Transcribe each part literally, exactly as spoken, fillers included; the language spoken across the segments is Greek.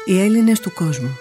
Οι Έλληνες του κόσμου.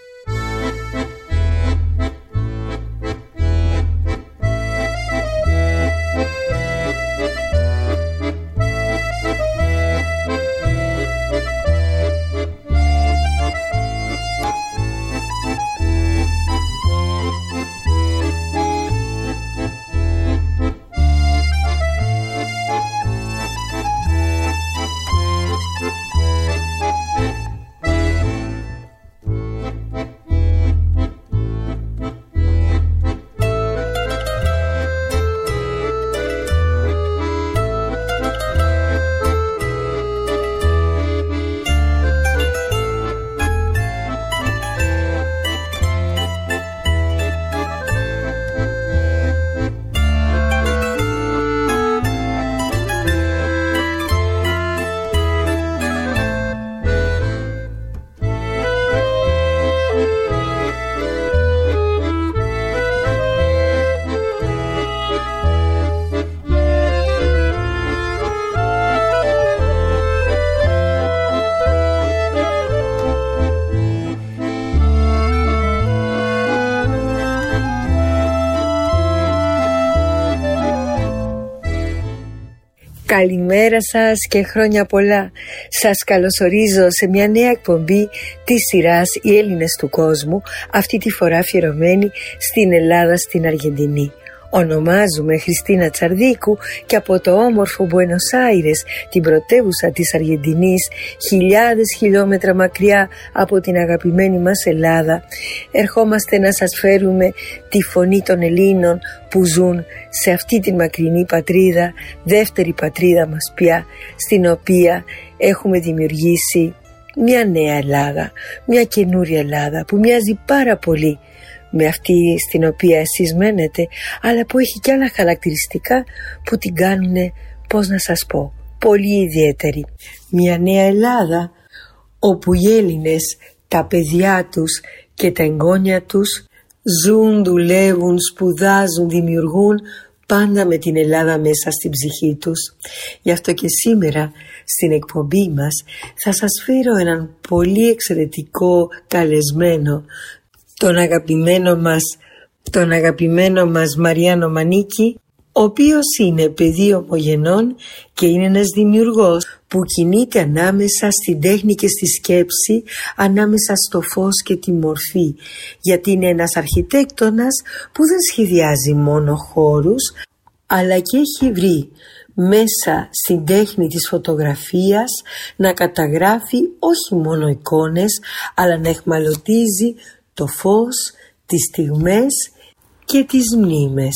Καλημέρα σας και χρόνια πολλά. Σας καλωσορίζω σε μια νέα εκπομπή της σειράς «Οι Έλληνες του κόσμου», αυτή τη φορά αφιερωμένη στην Ελλάδα, στην Αργεντινή. Ονομάζουμε Χριστίνα Τσαρδίκου και από το όμορφο Μπουένος Άιρες, την πρωτεύουσα της Αργεντινής, χιλιάδες χιλιόμετρα μακριά από την αγαπημένη μας Ελλάδα, ερχόμαστε να σας φέρουμε τη φωνή των Ελλήνων που ζουν σε αυτή την μακρινή πατρίδα, δεύτερη πατρίδα μας πια, στην οποία έχουμε δημιουργήσει μια νέα Ελλάδα, μια καινούρια Ελλάδα που μοιάζει πάρα πολύ με αυτή στην οποία εσείς μένετε, αλλά που έχει και άλλα χαρακτηριστικά που την κάνουνε, πώς να σας πω, πολύ ιδιαίτερη. Μια νέα Ελλάδα όπου οι Έλληνες, τα παιδιά τους και τα εγγόνια τους ζουν, δουλεύουν, σπουδάζουν, δημιουργούν πάντα με την Ελλάδα μέσα στην ψυχή τους. Γι' αυτό και σήμερα στην εκπομπή μας θα σας φέρω έναν πολύ εξαιρετικό καλεσμένο, τον αγαπημένο μας, τον αγαπημένο μας Μαριάνο Μανίκη, ο οποίος είναι παιδί ομογενών και είναι ένας δημιουργός που κινείται ανάμεσα στην τέχνη και στη σκέψη, ανάμεσα στο φως και τη μορφή, γιατί είναι ένας αρχιτέκτονας που δεν σχεδιάζει μόνο χώρους, αλλά και έχει βρει μέσα στην τέχνη της φωτογραφίας να καταγράφει όχι μόνο εικόνες, αλλά να εχμαλωτίζει το φως, τις στιγμές και τις μνήμες.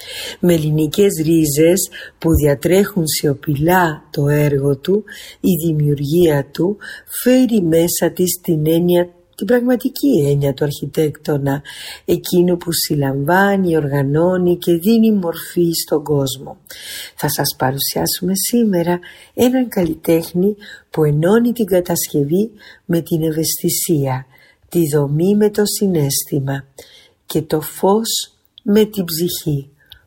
Με ελληνικές ρίζες που διατρέχουν σιωπηλά το έργο του, η δημιουργία του φέρει μέσα της την έννοια, την πραγματική έννοια του αρχιτέκτονα, εκείνου που συλλαμβάνει, οργανώνει και δίνει μορφή στον κόσμο. Θα σας παρουσιάσουμε σήμερα έναν καλλιτέχνη που ενώνει την κατασκευή με την ευαισθησία, τη δομή με το συναίσθημα και το φως με την ψυχή.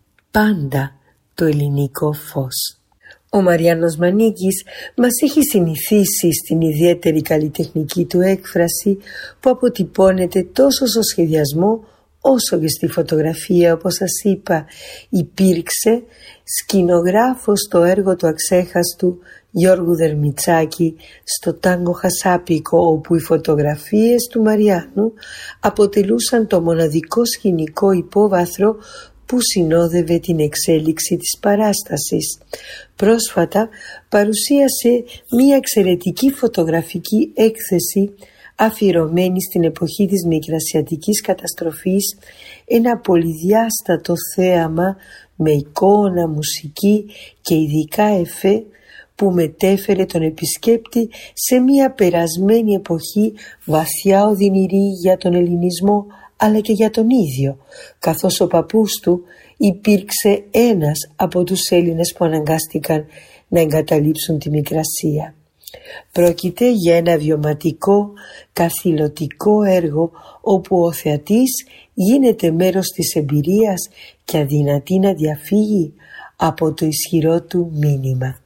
Πάντα το ελληνικό φως. Ο Μαριάνος Μανίκης μας έχει συνηθίσει στην ιδιαίτερη καλλιτεχνική του έκφραση που αποτυπώνεται τόσο στο σχεδιασμό όσο και στη φωτογραφία. Όπως σας είπα, υπήρξε σκηνογράφος στο έργο του αξέχαστου Γιώργου Δερμιτσάκη στο τάγκο Χασάπικο, όπου οι φωτογραφίες του Μαριάνου αποτελούσαν το μοναδικό σκηνικό υπόβαθρο που συνόδευε την εξέλιξη της παράστασης. Πρόσφατα παρουσίασε μία εξαιρετική φωτογραφική έκθεση αφιερωμένη στην εποχή της Μικρασιατικής καταστροφής, ένα πολυδιάστατο θέαμα με εικόνα, μουσική και ειδικά εφέ που μετέφερε τον επισκέπτη σε μια περασμένη εποχή βαθιά οδυνηρή για τον ελληνισμό αλλά και για τον ίδιο, καθώς ο παππούς του υπήρξε ένας από τους Έλληνες που αναγκάστηκαν να εγκαταλείψουν τη Μικρασία. Πρόκειται για ένα βιωματικό, καθηλωτικό έργο όπου ο θεατής γίνεται μέρος της εμπειρίας και αδυνατεί να διαφύγει από το ισχυρό του μήνυμα.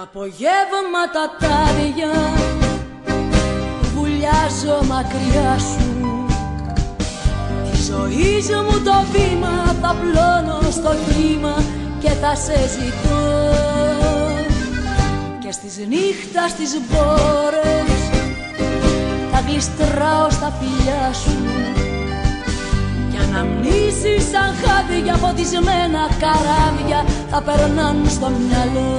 απογεύματα τάδια βουλιάζω μακριά σου. Τη ζωής μου το βήμα θα πλώνω στο κύμα και θα σε ζητώ. Και στις νύχτας τις μπόρες θα γλιστράω στα φιλιά σου. Κι αναμνήσεις σαν χάδια φωτισμένα καράβια θα περνάν στο μυαλό.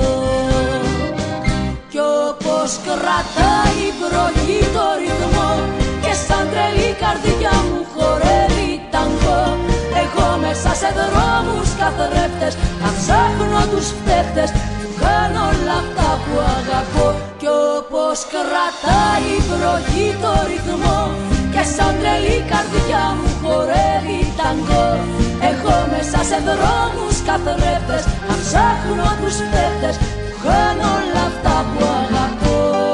Κι όπως κρατάει η βροχή το ρυθμό και σαν τρελή καρδιά μου χορεύει ταγκό, εγώ μέσα σε δρόμους καθρέφτες θα ψάχνω τους φταίχτες που κάνω όλα αυτά που αγαπώ. Κι όπως κρατάει η βροχή το ρυθμό και σαν τρελή καρδιά μου χορεύει ταγκό, εγώ μέσα σε δρόμους καθρέφτες θα ψάχνω τους φταίχτες που κάνω όλα αυτά που αγαπώ.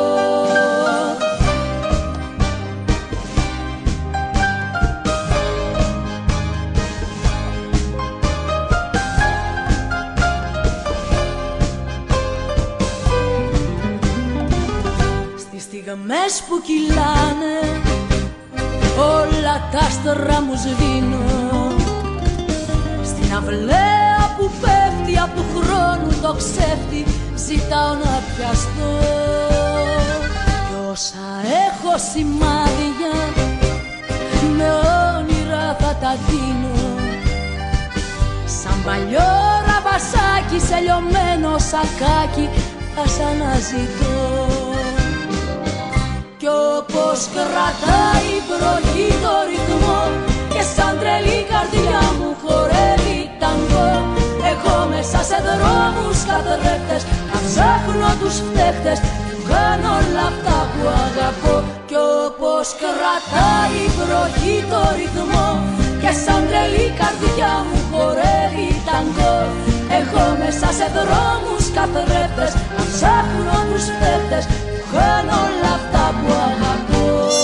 Στις στιγμές που κυλάνε όλα τα άστρα μου σβήνω, στην αυλαία που πέφτει απ' του χρόνου το ξέφτη ζητάω να πιαστώ. Κι όσα έχω σημάδια με όνειρα θα τα δίνω, σαν παλιό ραβασάκι σε λιωμένο σακάκι θα σ' αναζητώ. Κι όπως κρατάει η βροχή το ρυθμό και σαν τρελή καρδιά μου χορεύει ταγκό, εγώ μέσα σε δρόμους καθρέφτες θα ψάχνω τους φταίχτες που κάνω όλα αυτά που αγαπώ. Κι όπως κρατάει η βροχή το ρυθμό και σαν τρελή καρδιά μου χορεύει ταγκό, εγώ μέσα σε δρόμους καθρέφτες θα ψάχνω τους φταίχτες που κάνω όλα αυτά που αγαπώ.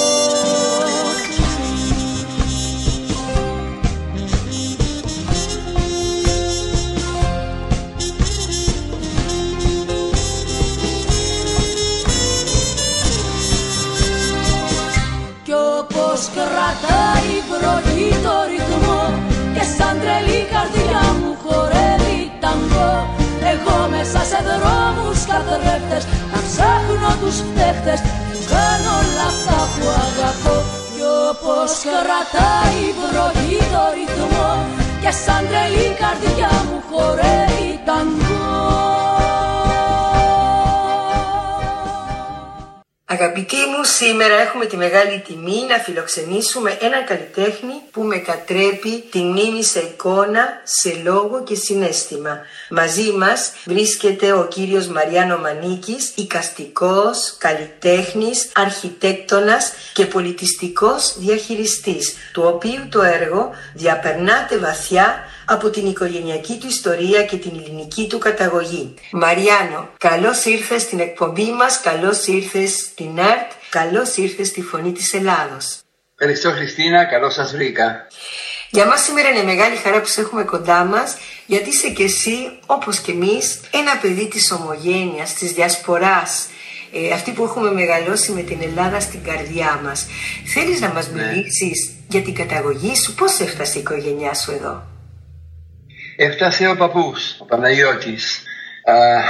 Κι όπως κρατάει η βροχή το ρυθμό και σαν τρελή καρδιά μου χορεύει ταγκό, εγώ μέσα σε δρόμους καθρέφτες θα ψάχνω τους φταίχτες που κάνω όλα αυτά που αγαπώ. Κι όπως κρατάει η βροχή το ρυθμό και σαν τρελή καρδιά μου χορεύει ταγκό. Αγαπητοί μου, σήμερα έχουμε τη μεγάλη τιμή να φιλοξενήσουμε έναν καλλιτέχνη που μετατρέπει τη μνήμη σε εικόνα, σε λόγο και συναίσθημα. Μαζί μας βρίσκεται ο κύριος Μαριάνο Μανίκης, εικαστικός, καλλιτέχνης, αρχιτέκτονας και πολιτιστικός διαχειριστής, του οποίου το έργο διαπερνάται βαθιά από την οικογενειακή του ιστορία και την ελληνική του καταγωγή. Μαριάνο, καλώς ήρθες στην εκπομπή μας, καλώς ήρθες στην ΕΡΤ, καλώς ήρθες στη Φωνή της Ελλάδος. Ευχαριστώ Χριστίνα, καλώς σας βρήκα. Για μας σήμερα είναι μεγάλη χαρά που σε έχουμε κοντά μας, γιατί είσαι και εσύ, όπως και εμείς, ένα παιδί της ομογένειας, της διασποράς, ε, αυτή που έχουμε μεγαλώσει με την Ελλάδα στην καρδιά μας. Θέλεις να μας μιλήσεις ναι. για την καταγωγή σου, πώς έφτασε η οικογένειά σου εδώ? Έφτασε ο παππούς, ο Παναγιώτης. Α,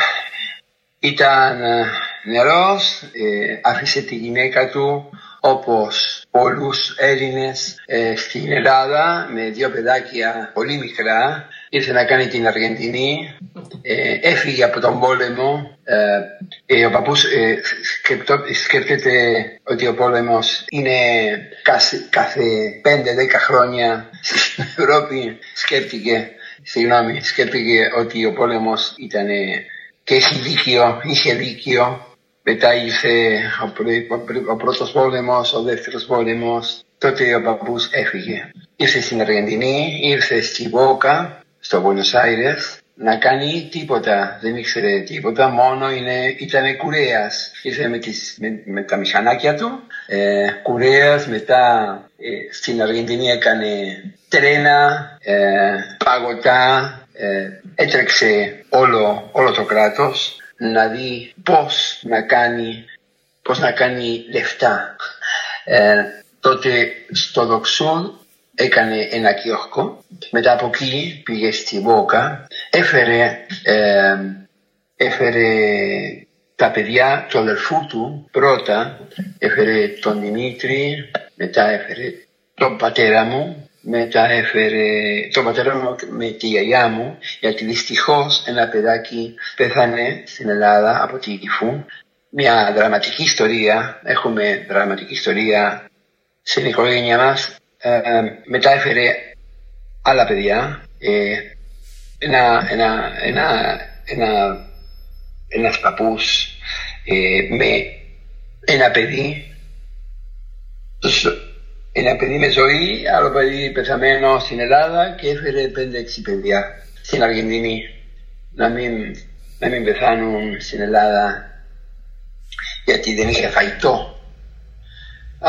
ήταν νεαρός, ε, άφησε τη γυναίκα του όπως πολλούς Έλληνες ε, στην Ελλάδα με δύο παιδάκια πολύ μικρά. Ήρθε να κάνει την Αργεντινή, ε, έφυγε από τον πόλεμο. Ε, ε, ο παππούς ε, σκεπτό, σκέφτεται ότι ο πόλεμος είναι κάθε, κάθε πέντε δέκα χρόνια στην Ευρώπη. Σκέφτηκε Συγγνώμη, σκέφτηκε ότι ο πόλεμος ήταν και έχει δίκιο, είχε δίκιο. Μετά ήρθε ο, ο, ο πρώτος πόλεμος, ο δεύτερος πόλεμος. Τότε ο παππούς έφυγε. Ήρθε στην Αργεντινή, ήρθε στη Βόκα, στο Μπουένος Άιρες, να κάνει τίποτα. Δεν ήξερε τίποτα, μόνο είναι, ήταν κουρέας. Ήρθε με, τις, με, με τα μηχανάκια του, ε, κουρέας, μετά ε, στην Αργεντινή έκανε τρένα, ε, παγωτά, ε, έτρεξε όλο, όλο το κράτος. να δει πώς να κάνει, πώς να κάνει λεφτά. Ε, τότε στο Δοξούλ έκανε ένα κιόσκο, μετά από εκεί πήγε στη Βόκα, έφερε, ε, έφερε τα παιδιά του αδελφού του, πρώτα έφερε τον Δημήτρη, μετά έφερε τον πατέρα μου, μετά έφερε τον πατέρα μου με τη γιαγιά μου, γιατί δυστυχώς ένα παιδάκι πέθανε στην Ελλάδα από τη τυφού. Μια δραματική ιστορία, έχουμε δραματική ιστορία στην οικογένεια μας. Ε, μετά έφερε άλλα παιδιά, ε, ένα, ένα, ένα, ένα, ένας παππούς ε, με ένα παιδί, ένα παιδί με ζωή, άλλο παιδί πεθαμένο στην Ελλάδα και έφερε πέντε έξι παιδιά στην Αργεντινή να μην, να μην πεθάνουν στην Ελλάδα γιατί δεν είχε φαγητό. Α,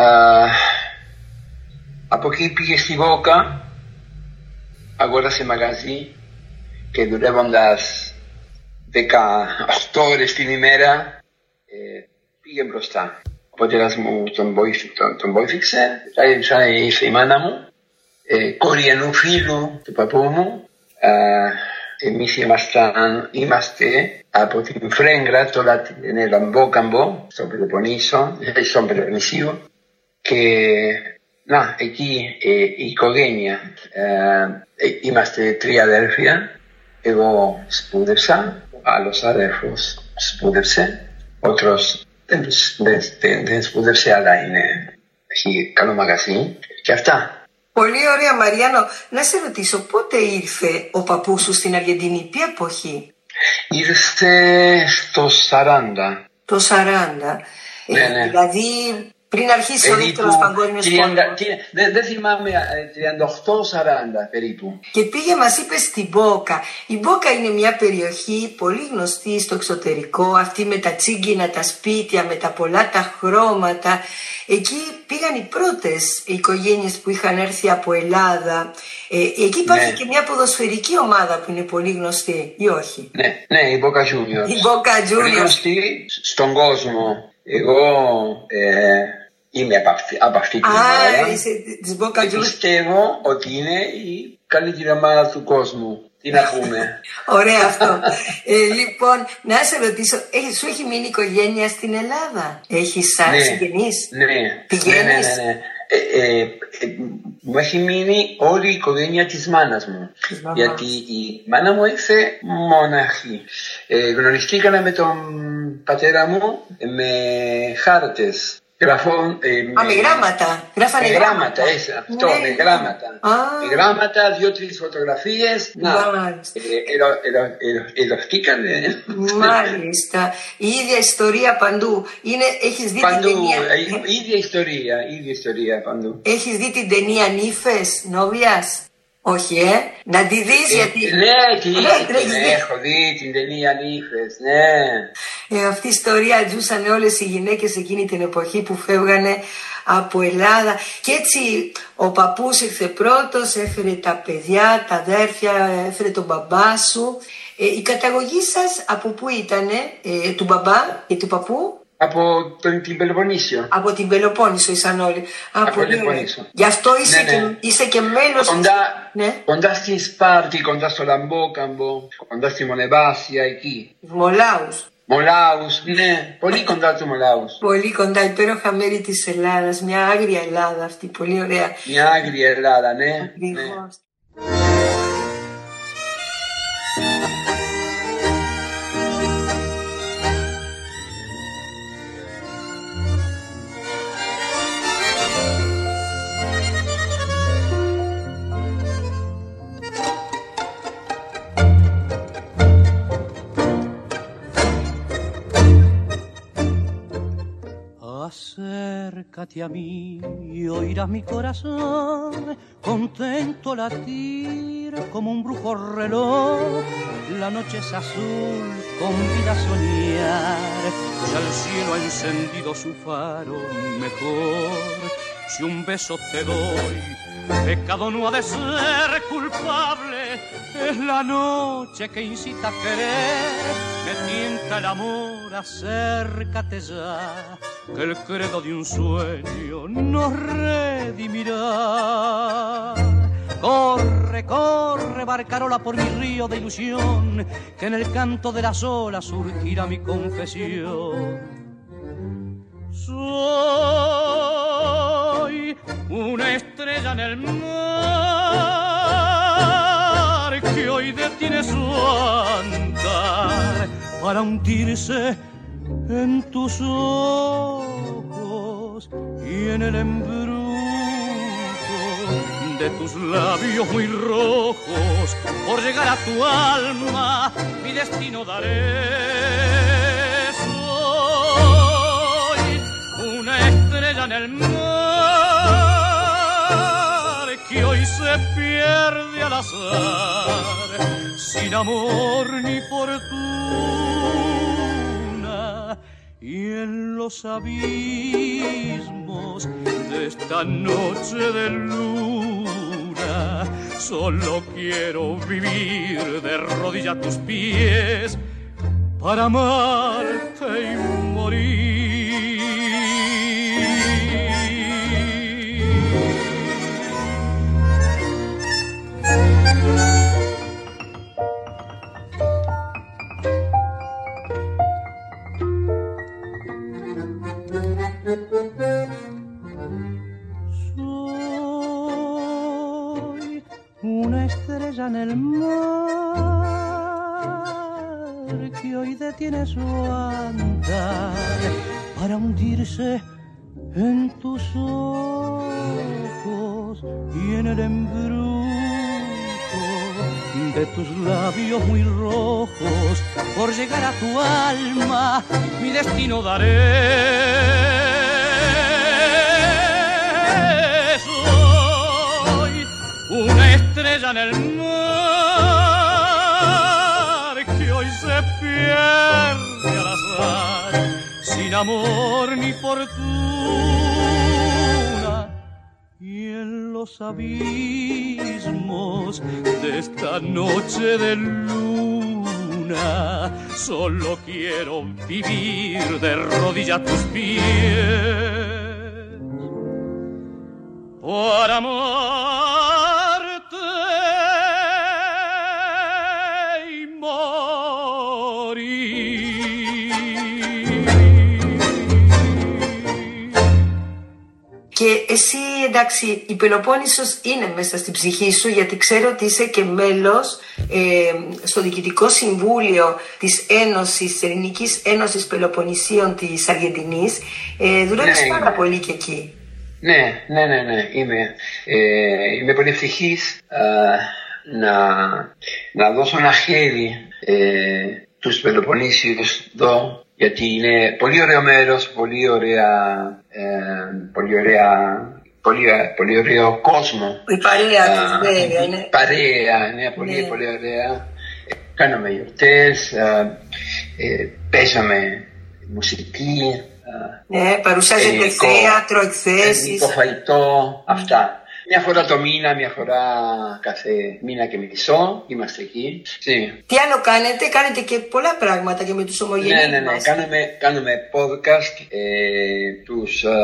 από εκεί πήγε στη Βόκα, αγόρασε μαγαζί και δουλεύοντας δεκαοκτώ ώρες την ημέρα ε, πήγε μπροστά. Ο πατέρας μου τον, βοήθη, τον, τον βοήθησε, μετά ήρθε η μάνα μου, ε, κόρη ενού φίλου του παππού μου. Ε, εμείς ήμασταν, είμαστε από την Φρέγκρα, τώρα είναι Λαμπόκαμπο, στο Πελοποννήσο, στον Πελοποννησίο, και να, εκεί ε, η οικογένεια, ε, ε, είμαστε τρία αδέρφια, εγώ σπούδευσα, ο άλλος αδέρφος σπούδευσε, otros δεν, δεν, δεν, δεν σπούδευσε, αλλά είναι, έχει καλό μαγαζί και αυτά. Πολύ ωραία, Μαριάνο. Να σε ρωτήσω, πότε ήρθε ο παππούς σου στην Αργεντινή, ποια εποχή? Ήρθε στο σαράντα. Το σαράντα. Ναι, ε, ναι. Δηλαδή πριν αρχίσει ο δεύτερος παγκόσμιος πόλεμος. Δεν δε θυμάμαι, τριάντα οκτώ σαράντα περίπου. Και πήγε, μας είπε, στη Μπόκα. Η Μπόκα είναι μια περιοχή πολύ γνωστή στο εξωτερικό, αυτή με τα τσίγκινα, τα σπίτια, με τα πολλά τα χρώματα. Εκεί πήγαν οι πρώτες οικογένειες που είχαν έρθει από Ελλάδα. Ε, εκεί υπάρχει ναι. και μια ποδοσφαιρική ομάδα που είναι πολύ γνωστή, ή όχι? Ναι, ναι, η Boca Juniors. Η Boca Juniors. Πολύ γνωστή στον κόσμο. Εγώ ε, είμαι από αυτή, από αυτή την ομάδα. Α, είσαι της Boca Juniors. Πιστεύω ότι είναι η καλύτερη ομάδα του κόσμου. Τι να πούμε. Ωραία αυτό. ε, λοιπόν, να σε ρωτήσω, ε, σου έχει μείνει οικογένεια στην Ελλάδα? Έχεις σαν ναι, συγγενείς? Ναι, πηγαίνεις? Ναι, ναι, ναι. Ε, ε, ε, μου έχει μείνει όλη η οικογένεια της μάνας μου. Γιατί η μάνα μου ήρθε μοναχή. Ε, γνωριστήκαμε με τον πατέρα μου με χάρτες. Γραφών, ε, Α, με γράμματα. Γράφανε με γράμματα, έτσι, αυτό, ναι. με γράμματα. Α. Με γράμματα, δύο-τρεις φωτογραφίες. Να, ερωτήκανε. Μάλιστα. Η ίδια ιστορία παντού. Είναι, έχεις δει παντού, την ταινία... η ίδια ιστορία, η ίδια ιστορία παντού. Έχεις δει την ταινία Νύφες, Νόβιας? Όχι, ε. Να τη δεις, ε, γιατί... Ναι, τι, την έχω δει την ταινία Νύφες, ναι. Ε, αυτή η ιστορία ζούσαν όλες οι γυναίκες εκείνη την εποχή που φεύγανε από Ελλάδα. Και έτσι ο παππούς ήρθε πρώτος, έφερε τα παιδιά, τα αδέρφια, έφερε τον μπαμπά σου. Ε, η καταγωγή σας από πού ήτανε, ε, του μπαμπά και του παππού? Από τον, την Πελοποννήσιο. Από την Πελοπόννησο ήσαν όλοι. Α, από πολύ την Πελοπόννησο. Γι' αυτό είσαι, ναι, ναι. Και, είσαι και μέλος. Κοντά, ναι. κοντά στη Σπάρτη, κοντά στο Λαμπόκαμπο, κοντά στη Μονεβάσια, εκεί. Μολάους. Μολάους, ναι, πολύ κοντά του Μολάους. Πολύ κοντά, υπέροχα μέρη της Ελλάδας. Μια άγρια Ελλάδα αυτή, πολύ ωραία. Μια άγρια Ελλάδα, ναι. Ακριβώς. Ναι. Acércate a mí y oirás mi corazón contento latir como un brujo reloj. La noche es azul, convida a soñar, ya el cielo ha encendido su faro mejor. Si un beso te doy, pecado no ha de ser culpable. Es la noche que incita a querer, me tienta el amor, acércate ya, que el credo de un sueño nos redimirá. Corre, corre, barcarola por mi río de ilusión, que en el canto de las olas surgirá mi confesión. Soy una estrella en el mar que hoy detiene su andar para hundirse en tus ojos y en el embrujo de tus labios muy rojos. Por llegar a tu alma mi destino daré. Soy una estrella en el mar que hoy se pierde al azar, sin amor ni fortuna, y en los abismos de esta noche de luna solo quiero vivir de rodillas a tus pies para amarte y morir. Soy una estrella en el mar que hoy detiene su andar para hundirse en tus ojos y en el embrujo de tus labios muy rojos. Por llegar a tu alma mi destino daré. Soy una estrella en el mar que hoy se pierde al azar, sin amor ni fortuna, y en los abismos de esta noche de luna solo quiero vivir de rodillas a tus pies para amarte y morir. Και εσύ, εντάξει, η Πελοπόννησος είναι μέσα στην ψυχή σου, γιατί ξέρω ότι είσαι και μέλος ε, στο Διοικητικό Συμβούλιο της Ένωσης, της Ελληνικής Ένωσης Πελοποννησίων της Αργεντινής. Ε, δουλεύεις ναι, πάρα πολύ και εκεί. Ναι, ναι, ναι, ναι. Είμαι, ε, είμαι πολύ ευτυχής ε, να, να δώσω ένα χέρι ε, τους Πελοποννήσιους εδώ, γιατί είναι πολύ ωραίο μέρος, πολύ ωραία, ε, πολύ ωραία, πολύ, πολύ ωραίο κόσμο. Η παρέα της, βέβαια, είναι. Παρέα, ναι, πολύ, ναι. Πολύ ωραία. Κάναμε γιορτές, ε, ε, παίζαμε μουσική. Ναι, παρουσιάζεται θέατρο, εκθέσεις. Ελληνικό φαγητό, αυτά. Μια φορά το μήνα, μια φορά κάθε μήνα και μισό, είμαστε εκεί. Τι άλλο κάνετε, κάνετε και πολλά πράγματα και με τους ομογενείς. Ναι, ναι, ναι, κάνουμε, κάνουμε podcast, ε, τους ε,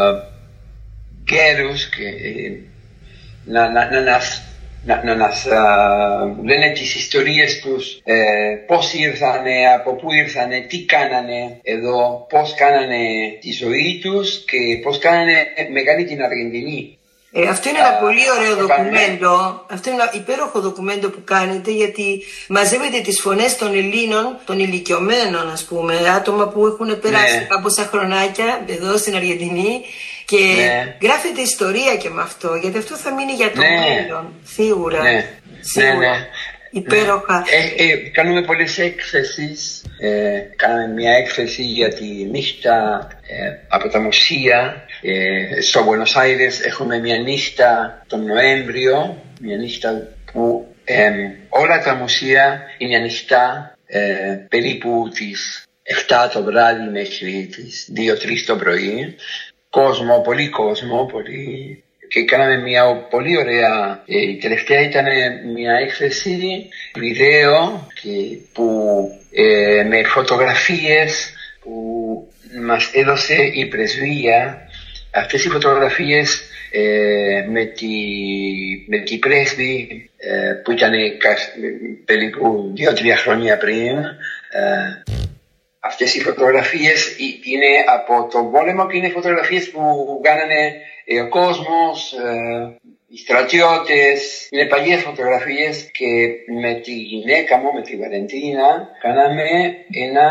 γέρους και ε, να, να, να, να, να, να μας uh, λένε τις ιστορίες τους, ε, πώς ήρθανε, από πού ήρθανε, τι κάνανε εδώ, πώς κάνανε τη ζωή τους και πώς κάνανε μεγάλη την Αργεντινή. Ε, αυτό είναι ένα uh, πολύ ωραίο ντοκουμέντο, αυτό είναι ένα υπέροχο ντοκουμέντο που κάνετε, γιατί μαζεύετε τις φωνές των Ελλήνων, των ηλικιωμένων, ας πούμε, άτομα που έχουν περάσει ναι. Κάμποσα χρονάκια εδώ στην Αργεντινή. Και ναι. Γράφετε ιστορία και με αυτό, γιατί αυτό θα μείνει για το ναι. μέλλον, σίγουρα. Ναι. Σίγουρα. Ναι, ναι. Υπέροχα. Ναι. Ε, ε, κάνουμε πολλές έκθεσεις. Ε, κάναμε μια έκθεση για τη νύχτα ε, από τα μουσεία. Ε, στο Buenos Aires έχουμε μια νύχτα τον Νοέμβριο, μια νύχτα που ε, όλα τα μουσεία είναι ανοιχτά ε, περίπου τις επτά το βράδυ μέχρι τις δύο τρεις το πρωί. Κόσμο, πολύ κόσμο, πολύ και κάναμε μια πολύ ωραία, η τελευταία ήταν μια έκθεση βίντεο που ε, με φωτογραφίες που μας έδωσε η πρεσβεία. Αυτές οι φωτογραφίες ε, με, τη, με την πρέσβη ε, που ήταν περίπου δύο-τρία χρόνια πριν. Ε, αυτές οι φωτογραφίες είναι από τον πόλεμο και είναι φωτογραφίες που κάνανε ε, ο κόσμος, ε, οι στρατιώτες. Είναι παλιές φωτογραφίες και με τη γυναίκα μου, με τη Βαλεντίνα, κάναμε ένα...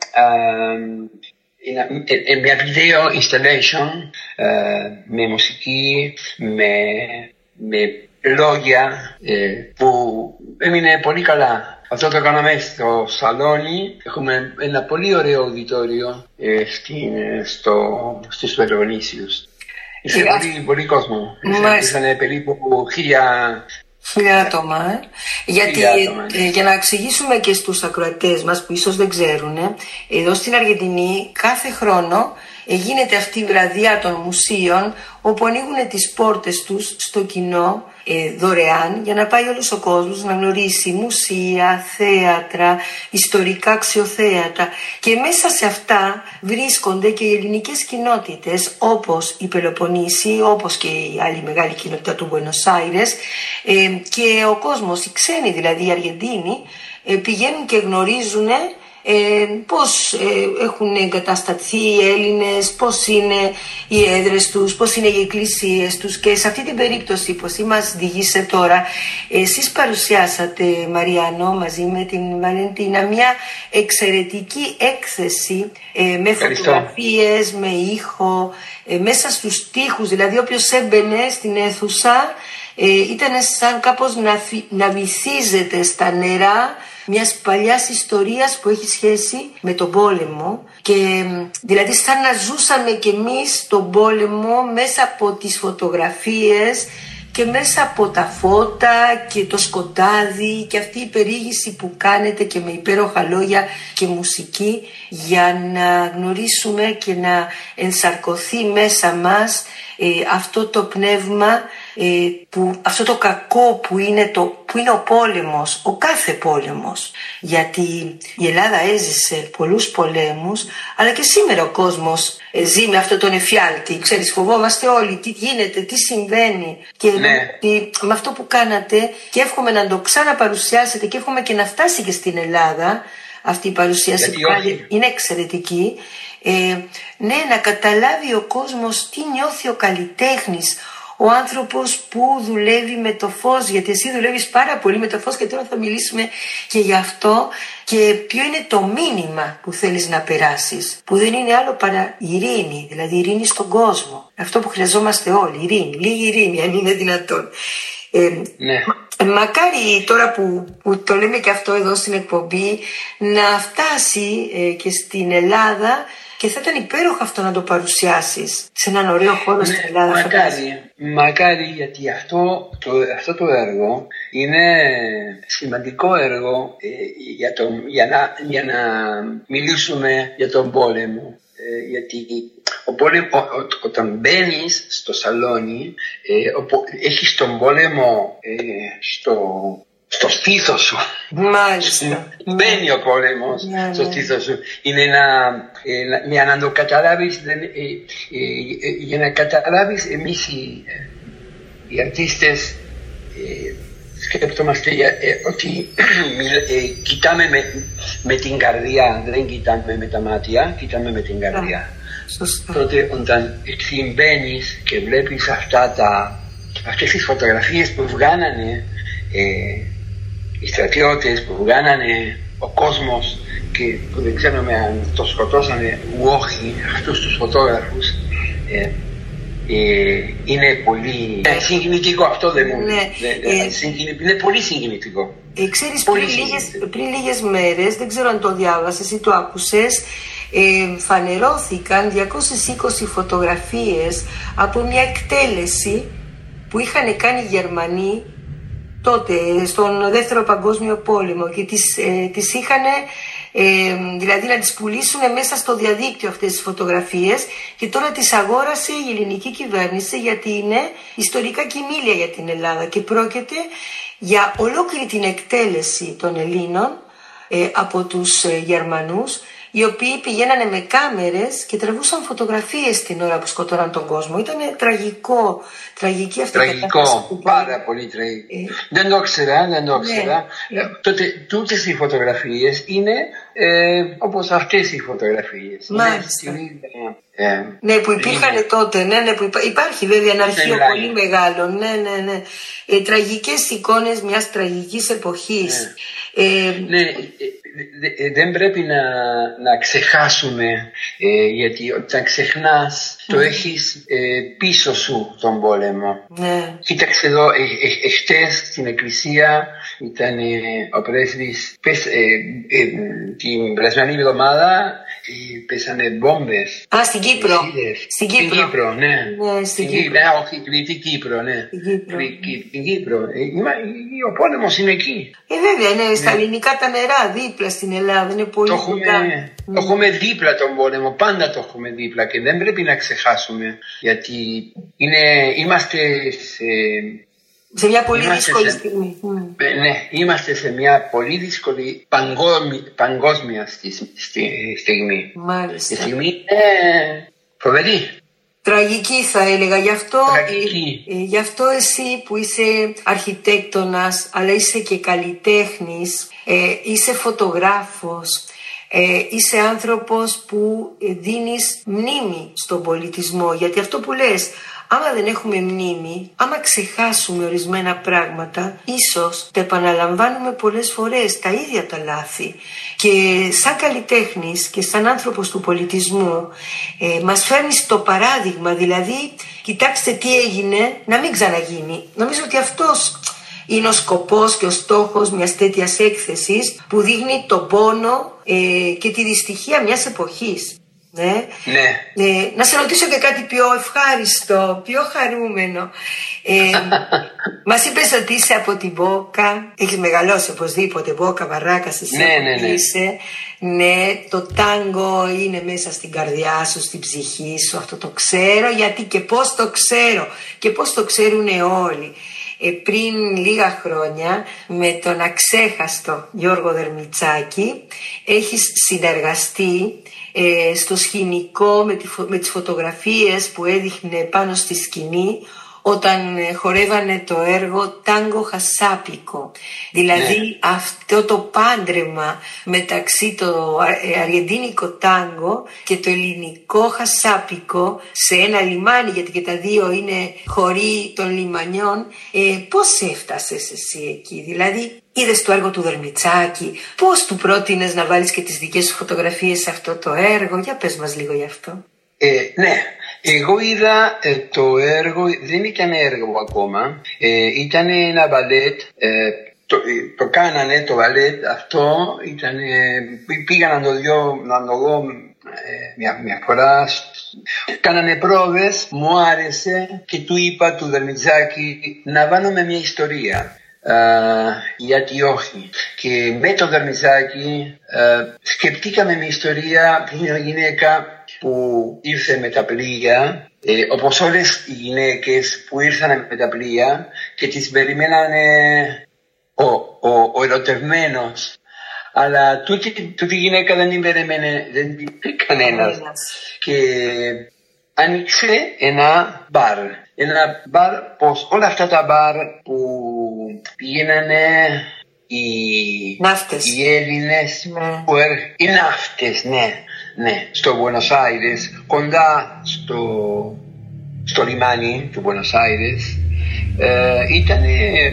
Ε, Una, μια video installation uh, με μουσική, με, με λόγια ε, που έμεινε πολύ καλά. Αυτό το κάναμε στο σαλόνι. Έχουμε ένα πολύ ωραίο αουδητόριο ε, στο, στους Πελοποννήσιους. Είχε πολύ, πολύ κόσμο. Ήσανε περίπου χίλια... Χίλια άτομα, ε. Γιατί άτομα, ναι. ε, για να εξηγήσουμε και στους ακροατές μας που ίσως δεν ξέρουν, ε, εδώ στην Αργεντινή κάθε χρόνο ε, γίνεται αυτή η βραδιά των μουσείων, όπου ανοίγουν τις πόρτες τους στο κοινό ε, δωρεάν, για να πάει όλος ο κόσμος να γνωρίσει μουσεία, θέατρα, ιστορικά αξιοθέατα, και μέσα σε αυτά βρίσκονται και οι ελληνικές κοινότητες, όπως η Πελοποννήσι, όπως και η άλλη μεγάλη κοινότητα του Μπουένος Άιρες, ε, και ο κόσμος, οι ξένοι δηλαδή, οι Αργεντίνοι, ε, πηγαίνουν και γνωρίζουν Ε, πώς ε, έχουν εγκατασταθεί οι Έλληνες, πώς είναι οι έδρες τους, πώς είναι οι εκκλησίες τους. Και σε αυτή την περίπτωση που εσύ μας διηγήσετε τώρα, εσείς παρουσιάσατε, Μαριάνο, μαζί με την Βαλεντίνα, μια εξαιρετική έκθεση ε, με φωτογραφίες, με ήχο, ε, μέσα στους τοίχους. Δηλαδή όποιος έμπαινε στην αίθουσα ε, ήταν σαν κάπως να, να βυθίζεται στα νερά μιας παλιάς ιστορίας που έχει σχέση με τον πόλεμο, και δηλαδή σαν να ζούσαμε κι εμείς τον πόλεμο μέσα από τις φωτογραφίες και μέσα από τα φώτα και το σκοτάδι, και αυτή η περιήγηση που κάνετε και με υπέροχα λόγια και μουσική, για να γνωρίσουμε και να ενσαρκωθεί μέσα μας ε, αυτό το πνεύμα, ε, που, αυτό το κακό που είναι, το, που είναι ο πόλεμος, ο κάθε πόλεμος. Γιατί η Ελλάδα έζησε πολλούς πολέμους, αλλά και σήμερα ο κόσμος ε, ζει με αυτό τον εφιάλτη. Ξέρεις, φοβόμαστε όλοι τι γίνεται, τι συμβαίνει. Και ναι. τι, με αυτό που κάνατε, και εύχομαι να το ξαναπαρουσιάσετε, και εύχομαι και να φτάσει και στην Ελλάδα αυτή η παρουσίαση, που είναι εξαιρετική. Ε, ναι, να καταλάβει ο κόσμος τι νιώθει ο καλλιτέχνης, ο άνθρωπος που δουλεύει με το φως, γιατί εσύ δουλεύεις πάρα πολύ με το φως, και τώρα θα μιλήσουμε και γι' αυτό, και ποιο είναι το μήνυμα που θέλεις να περάσεις, που δεν είναι άλλο παρά ειρήνη, δηλαδή ειρήνη στον κόσμο. Αυτό που χρειαζόμαστε όλοι, ειρήνη, λίγη ειρήνη αν είναι δυνατόν. Ε, ναι. Μακάρι τώρα που, που το λέμε και αυτό εδώ στην εκπομπή, να φτάσει ε, και στην Ελλάδα, και θα ήταν υπέροχο αυτό να το παρουσιάσεις σε έναν ωραίο χώρο, ναι, στην Ελλάδα. Μακάρι, μακάρι, γιατί αυτό το, αυτό το έργο είναι σημαντικό έργο ε, για, το, για, να, για να μιλήσουμε για τον πόλεμο. Ε, γιατί ο πόλεμο, ό, ό, όταν μπαίνεις στο σαλόνι, ε, έχεις τον πόλεμο ε, στο... στο στήθος σου. Μάλιστα. Μπαίνει ο πόλεμος ναι, στο στήθος σου. Είναι ένα, ε, για να το καταλάβεις, ε, ε, ε, για να καταλάβεις, εμείς οι, οι αρτίστες ε, σκέπτομαστε ε, ότι ε, κοιτάμε με, με την καρδιά, δεν κοιτάμε με τα μάτια, κοιτάμε με την καρδιά. Σωστά. Τότε όταν εσύ μπαίνεις και βλέπεις αυτά τα, αυτές τις φωτογραφίες που βγάνανε ε, οι στρατιώτες, που βγάνανε ο κόσμος, και που δεν ξέρουμε αν το σκοτώσανε ή όχι, αυτούς τους φωτόγραφους, ε, ε, είναι πολύ ε, συγκινητικό. Αυτό δεν μου ναι, ε, συγκινη, είναι πολύ συγκινητικό. Ε, ξέρεις, πολύ πριν, λίγες, πριν λίγες μέρες, δεν ξέρω αν το διάβασες ή το άκουσες, ε, φανερώθηκαν διακόσιες είκοσι φωτογραφίες από μια εκτέλεση που είχαν κάνει οι Γερμανοί τότε στον Δεύτερο Παγκόσμιο Πόλεμο, και τις, ε, τις είχαν ε, δηλαδή να τις πουλήσουν μέσα στο διαδίκτυο αυτές τις φωτογραφίες, και τώρα τις αγόρασε η ελληνική κυβέρνηση γιατί είναι ιστορικά κοιμήλια για την Ελλάδα και πρόκειται για ολόκληρη την εκτέλεση των Ελλήνων ε, από τους ε, Γερμανούς, οι οποίοι πηγαίνανε με κάμερες και τραβούσαν φωτογραφίες την ώρα που σκοτώναν τον κόσμο. Ήταν τραγικό, τραγική αυτή η κατάσταση. Τραγικό, πάρα πολύ τραγικό. Ε, δεν το ήξερα, δεν το ήξερα. Ναι. Τότε τούτες οι φωτογραφίες είναι ε, όπως αυτές οι φωτογραφίες. Μάλιστα. Είναι, ε, ναι, που υπήρχαν είναι. τότε, ναι, ναι, που υπά... υπάρχει βέβαια ένα αρχείο ναι, πολύ μεγάλο. Ναι, ναι, ναι. Ε, τραγικές εικόνες μιας τραγικής εποχής. Ναι, ε, ναι ε, δεν πρέπει να, να ξεχάσουμε, ε, γιατί όταν ξεχνάς το mm. έχεις ε, πίσω σου τον πόλεμο. Ναι. Κοίταξε εδώ, ε, ε, εχθές στην εκκλησία ήταν ε, ο πρέσβης, πες, ε, ε, την περασμένη εβδομάδα ε, πέσανε μπόμπες. Α, στην Κύπρο. Στην Κύπρο. Στην Κύπρο, ναι. Ναι, στην Κύπρο. Ναι, όχι, στην Κύπρο, ναι. Στην Κύπρο. Στην Κύπρο. Ο πόλεμος είναι εκεί. Ε, βέβαια, ναι, στα ελληνικά τα νερά, δίπλα στην Ελλάδα, είναι πολύ το έχουμε, το έχουμε δίπλα τον πόλεμο, πάντα το έχουμε δίπλα και δεν πρέπει να ξεχάσουμε, γιατί είναι, είμαστε σε, σε μια πολύ δύσκολη σε, στιγμή. Ναι, είμαστε σε μια πολύ δύσκολη παγκόσμια, παγκόσμια στη, στη, στιγμή. Μάλιστα. Η στιγμή είναι φοβερή. Τραγική θα έλεγα, γι' αυτό, ε, ε, γι' αυτό εσύ που είσαι αρχιτέκτονας αλλά είσαι και καλλιτέχνης, ε, είσαι φωτογράφος, ε, είσαι άνθρωπος που δίνεις μνήμη στον πολιτισμό, γιατί αυτό που λες, άμα δεν έχουμε μνήμη, άμα ξεχάσουμε ορισμένα πράγματα, ίσως τα επαναλαμβάνουμε πολλές φορές τα ίδια τα λάθη. Και σαν καλλιτέχνης και σαν άνθρωπος του πολιτισμού ε, μας φέρνεις το παράδειγμα, δηλαδή κοιτάξτε τι έγινε, να μην ξαναγίνει. Νομίζω ότι αυτός είναι ο σκοπός και ο στόχος μιας τέτοιας έκθεσης που δείχνει τον πόνο ε, και τη δυστυχία μιας εποχής. Ναι. Ναι. Ε, να σε ρωτήσω και κάτι πιο ευχάριστο, πιο χαρούμενο. Ε, μας είπες ότι είσαι από την Μπόκα, έχεις μεγαλώσει οπωσδήποτε, Μπόκα, Βαράκας, εσύ ναι, ναι, ναι. είσαι. Ναι, το τάγκο είναι μέσα στην καρδιά σου, στην ψυχή σου, αυτό το ξέρω, γιατί και πώς το ξέρω και πώς το ξέρουν όλοι. Ε, πριν λίγα χρόνια με τον αξέχαστο Γιώργο Δερμιτσάκη έχεις συνεργαστεί ε, στο σκηνικό με, τη, με τις φωτογραφίες που έδειχνε πάνω στη σκηνή όταν χορεύανε το έργο Τάγκο Χασάπικο. Δηλαδή ναι. αυτό το πάντρεμα μεταξύ το αργεντίνικο τάγκο και το ελληνικό χασάπικο σε ένα λιμάνι, γιατί και τα δύο είναι χωρί των λιμανιών. Ε, πώς έφτασες εσύ εκεί, δηλαδή είδες το έργο του Δερμιτσάκη, πώς του πρότεινες να βάλεις και τις δικές σου φωτογραφίες σε αυτό το έργο? Για πες μας λίγο γι' αυτό. Ε, ναι. Εγώ είδα ε, το έργο, δεν ήταν έργο ακόμα, ε, ήταν ένα μπαλέτ, ε, το, ε, το κάνανε το μπαλέτ αυτό, ήταν, ε, πήγα να το δω, να το δω ε, μια, μια φορά, κάνανε πρόβες, μου άρεσε και του είπα του Δερμιτσάκη να βάλουμε μια ιστορία. Uh, γιατί όχι. Και με το Δερμιτσάκη uh, σκεφτήκαμε μια ιστορία που είναι μια γυναίκα που ήρθε με τα πλοία, ε, όπως όλες οι γυναίκες που ήρθαν με τα πλοία και τις περιμένανε ο, ο, ο ερωτευμένος. Αλλά τούτη, τούτη γυναίκα δεν την περίμενε, δεν την κανένας. Και άνοιξε ένα μπαρ. Ένα μπαρ, πως όλα αυτά τα μπαρ που πήγαινανε οι, ναύτες. οι Έλληνες, ναι. που έρ, οι ναύτες, ναι, ναι, στο Buenos Aires, κοντά στο, στο λιμάνι του Buenos Aires, ε, ήταν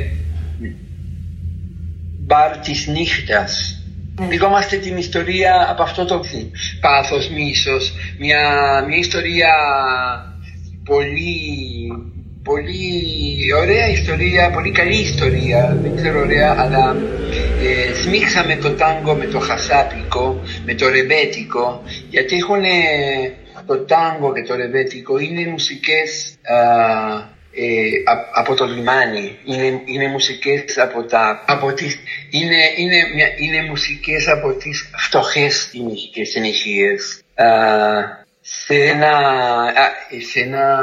μπαρ της νύχτας. Διγόμαστε την ιστορία από αυτό το πάθος, μίσος, μια, μια ιστορία πολύ, πολύ ωραία ιστορία, πολύ καλή ιστορία, δεν ξέρω ωραία, αλλά ε, σμίξαμε το τάγκο με το χασάπικο, με το ρεμπέτικο, γιατί έχουν το τάγκο και το ρεμπέτικο είναι μουσικές α, ε, από το λιμάνι. Είναι, είναι μουσικές από τα... Από τις, είναι, είναι, μια, είναι μουσικές από τις φτωχές συνοικίες. Σε ένα, σε ένα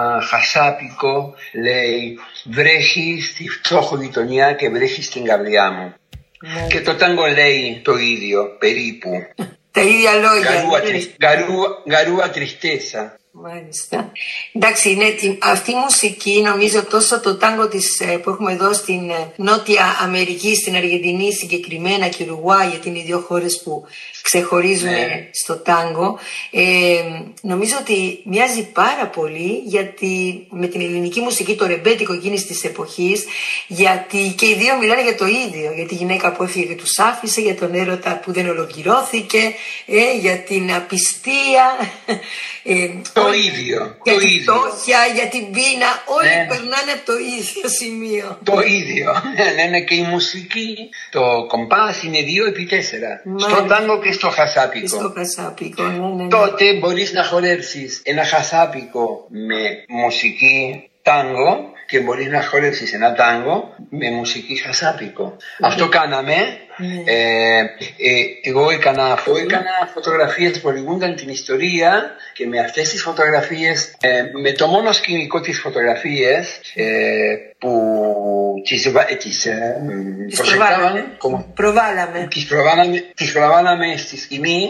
χασάπικο λέει βρέχει στη φτώχο γειτονιά και βρέχει στην καρδιά μου. Ναι. Και το τάγκο λέει το ίδιο περίπου. Τα ίδια λόγια. Γαρούα, τρι, γαρούα, γαρούα τριστέσα. Μάλιστα. Εντάξει, είναι, αυτή η μουσική, νομίζω τόσο το τάγκο της, που έχουμε εδώ στην Νότια Αμερική, στην Αργεντινή συγκεκριμένα και Ουρουάη, γιατί είναι οι δύο χώρες που ξεχωρίζουν ναι. στο τάγκο, ε, νομίζω ότι μοιάζει πάρα πολύ γιατί, με την ελληνική μουσική, το ρεμπέτικο εκείνης της εποχής, γιατί και οι δύο μιλάνε για το ίδιο, για τη γυναίκα που έφυγε και τους άφησε, για τον έρωτα που δεν ολοκληρώθηκε, ε, για την απιστία, ε, το όλοι, ίδιο, για το την ίδιο. φτώχεια, για την πείνα, όλοι ναι. περνάνε από το ίδιο σημείο. Το ίδιο, ναι, ναι, και η μουσική, το κομπάς είναι δύο επί τέσσερα, στο τάγκο και στο χασάπικο. Στο χασάπικο, ναι, ναι, ναι. Τότε μπορείς να χορέψεις ένα χασάπικο με μουσική τάγκο και μπορείς να χορέψεις ένα τάγκο με μουσική χασάπικο. Mm. Αυτό κάναμε. Mm. Ε, ε, εγώ έκανα, mm. έκανα φωτογραφίες που λεγούνταν την ιστορία και με αυτές τις φωτογραφίες, ε, με το μόνο σκηνικό της φωτογραφίες ε, που τις, τις, ε, τις προβάλαμε. προβάλαμε. Τις προβάλαμε, τις προβάλαμε στη σκηνή,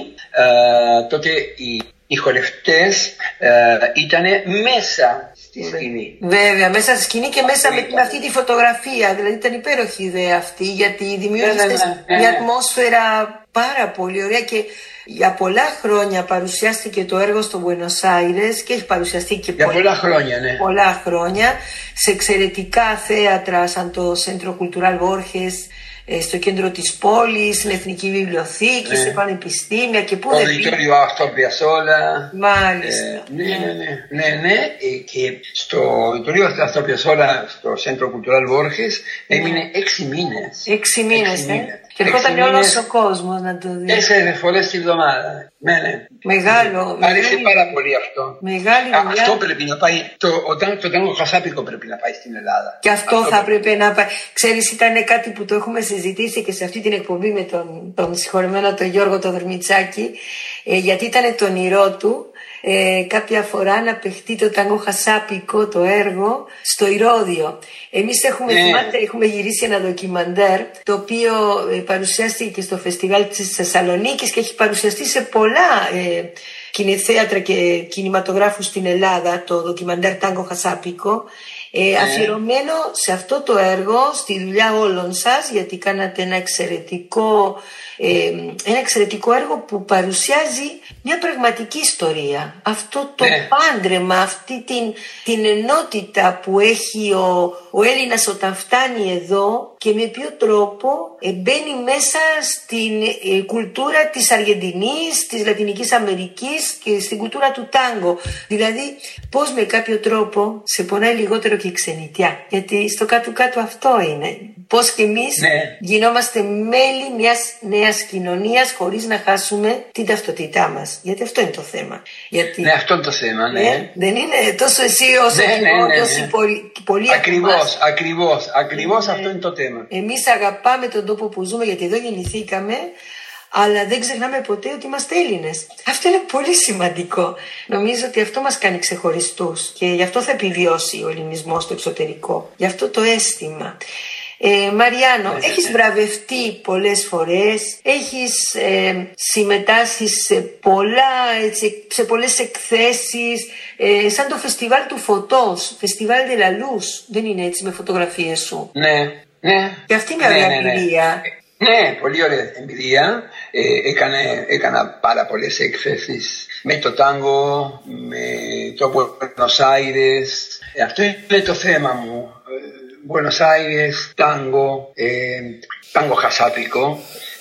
ε, τότε οι, οι χορευτές ε, ήταν μέσα στη σκηνή. Βέβαια, μέσα στη σκηνή και μέσα με, με αυτή τη φωτογραφία. Δηλαδή ήταν υπέροχη η ιδέα αυτή, γιατί δημιούργησε ναι, ναι, ναι, ναι. μια ατμόσφαιρα πάρα πολύ ωραία και για πολλά χρόνια παρουσιάστηκε το έργο στο Μπουένος Άιρες και έχει παρουσιαστεί και για πολλά, πολλά χρόνια, ναι. πολλά χρόνια σε εξαιρετικά θέατρα σαν το Centro Cultural Borges, στο κέντρο της πόλης, στην Εθνική Βιβλιοθήκη, ναι. σε πανεπιστήμια και πού δεν πήγε. Το Αuditorio Astor Piazzolla. Μάλιστα. Ε, ναι, ναι, ναι, ναι, ναι. Ε, και στο Auditorio Astor Piazzolla, στο Centro Cultural Borges, ναι. έμεινε έξι μήνες. Έξι μήνες, ναι. Και ερχόταν όλος ο κόσμος να το δει. Τέσσερις φορές τη βδομάδα. Ναι, ναι. Μεγάλο. Μ' άρεσε πάρα πολύ αυτό. Μεγάλη Α, αυτό πρέπει να πάει. Το, το, το τάγκο χασάπικο πρέπει να πάει στην Ελλάδα. Και αυτό, αυτό θα πρέπει να πάει. Ξέρεις, ήταν κάτι που το έχουμε συζητήσει και σε αυτή την εκπομπή με τον, τον συγχωρεμένο τον Γιώργο τον Δερμιτσάκη, ε, γιατί ήταν το όνειρό του. Ε, κάποια φορά να παιχτεί το τάγκο χασάπικο το έργο στο Ηρώδειο. Εμείς έχουμε, yeah. θυμάστε, έχουμε γυρίσει ένα ντοκιμαντέρ το οποίο ε, παρουσιάστηκε και στο φεστιβάλ της Θεσσαλονίκης και έχει παρουσιαστεί σε πολλά ε, κινηθέατρα και κινηματογράφους στην Ελλάδα, το ντοκιμαντέρ τάγκο χασάπικο, ε, yeah. αφιερωμένο σε αυτό το έργο, στη δουλειά όλων σας, γιατί κάνατε ένα εξαιρετικό Ε, ένα εξαιρετικό έργο που παρουσιάζει μια πραγματική ιστορία. Αυτό το ναι. πάντρεμα, αυτή την, την ενότητα που έχει ο, ο Έλληνας όταν φτάνει εδώ και με ποιο τρόπο ε, μπαίνει μέσα στην ε, κουλτούρα της Αργεντινής, της Λατινικής Αμερικής και στην κουλτούρα του τάγκο. Δηλαδή πώς με κάποιο τρόπο σε πονάει λιγότερο και η ξενιτιά. Γιατί στο κάτω-κάτω αυτό είναι. Πώς και εμείς ναι. γινόμαστε μέλη μιας νέας κοινωνίας χωρίς να χάσουμε την ταυτότητά μας. Γιατί αυτό είναι το θέμα. Γιατί, ναι, αυτό είναι το θέμα, ναι. ναι. Δεν είναι τόσο εσύ όσο ναι, και ναι, εγώ, ναι, όσοι ναι. πολλοί, πολλοί ακριβώς, ακριβώς, ακριβώς ναι. αυτό είναι το θέμα. Εμείς αγαπάμε τον τόπο που ζούμε γιατί εδώ γεννηθήκαμε, αλλά δεν ξεχνάμε ποτέ ότι είμαστε Έλληνες. Αυτό είναι πολύ σημαντικό. Νομίζω ότι αυτό μας κάνει ξεχωριστούς και γι' αυτό θα επιβιώσει ο ελληνισμός στο εξωτερικό. Γι' αυτό το αίσθημα. Ε, Μαριάνο, ναι, έχεις ναι. βραβευτεί πολλές φορές, έχεις ε, συμμετάσχει σε, πολλά, έτσι, σε πολλές εκθέσεις, ε, σαν το φεστιβάλ του Φωτός, φεστιβάλ de la Luz, δεν είναι έτσι με φωτογραφίες σου? Ναι, ναι. Και αυτή είναι μια ωραία εμπειρία. Ναι, ναι, πολύ ωραία εμπειρία. Ε, έκανα, έκανα πάρα πολλές εκθέσεις με το τάγκο, με το Buenos Aires. Ε, αυτό είναι το θέμα μου. Buenos Aires, τάγκο, ε, τάγκο χασάπικο.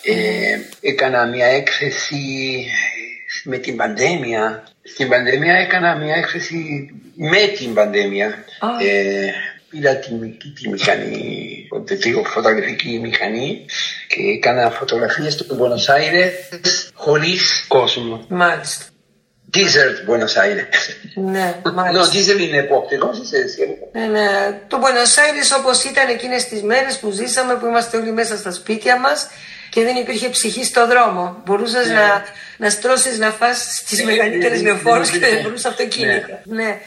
Ε, έκανα μια έκθεση με την πανδέμια. Στην πανδέμια έκανα μια έκθεση με την πανδέμια. Oh. Ε, πήρα τη, τη, τη μηχανή, τη φωτογραφική μηχανή και έκανα φωτογραφίες του Buenos Aires χωρίς κόσμο. Μάλιστα. Desert Buenos Aires. Ναι, μάλιστα. No, Desert είναι επόπτη, πώς είσαι εσύ. Ναι, ναι. Το Buenos Aires όπως ήταν εκείνες τις μέρες που ζήσαμε, που είμαστε όλοι μέσα στα σπίτια μας και δεν υπήρχε ψυχή στο δρόμο. Μπορούσες ναι. να, να στρώσεις να φας στις ναι, μεγαλύτερες ναι, λεωφόρους ναι, και δεν μπορούσε αυτοκίνητα. Ναι. ναι.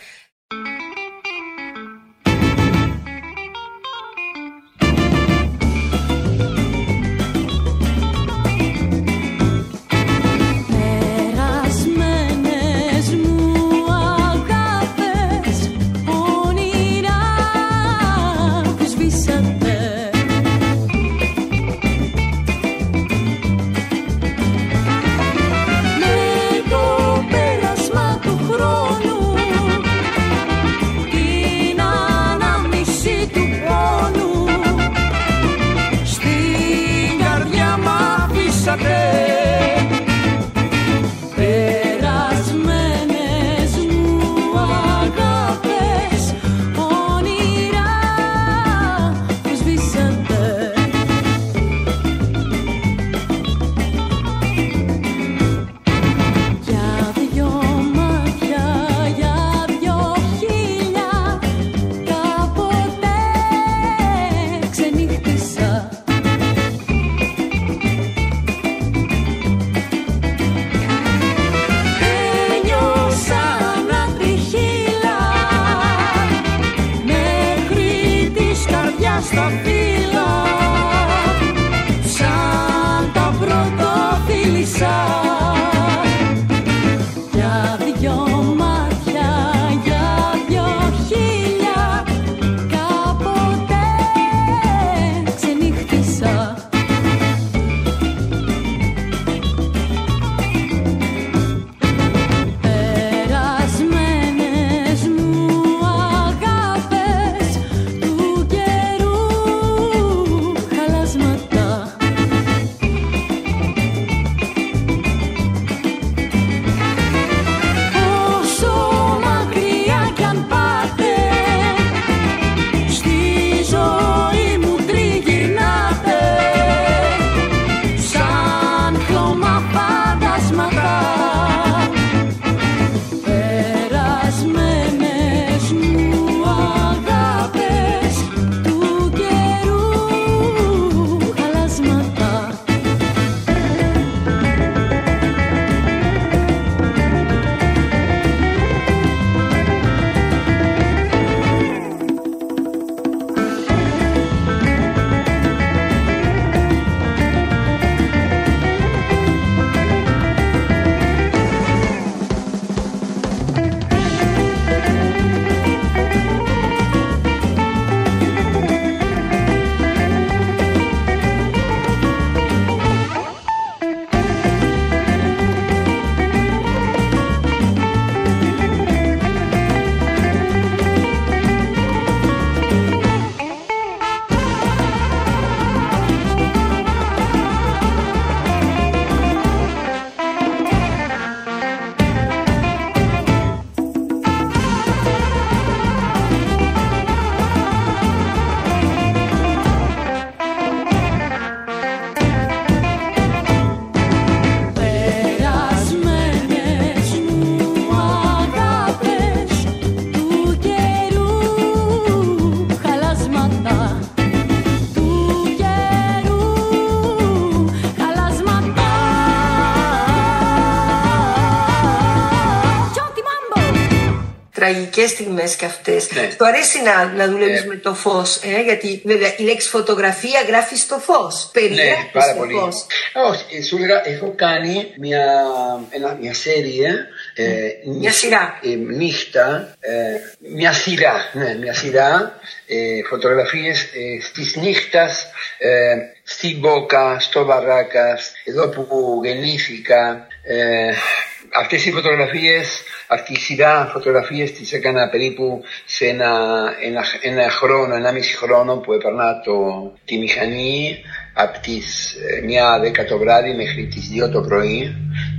Τραγικές στιγμές και αυτές. Ναι. Του αρέσει να, να δουλεύεις ε. με το φως, ε, γιατί βέβαια η λέξη φωτογραφία γράφει στο φως. Περιγράφει ναι, πάρα το πολύ. Φως. Όχι, σου έλεγα, έχω κάνει μια, ένα, μια σέρια, ε, μια νύχτα, σειρά. Ε, νύχτα, ε, μια σειρά, ναι, μια σειρά ε, φωτογραφίες ε, στις νύχτας ε, στην Μπόκα, στο Βαράκας, εδώ που γεννήθηκα. Ε, αυτές οι φωτογραφίες, αυτή η σειρά φωτογραφίες τις έκανα περίπου σε ένα, ένα, ένα χρόνο, ένα μισή χρόνο που έπαιρνα το, τη μηχανή από τις μία δέκα το βράδυ μέχρι τις δύο το πρωί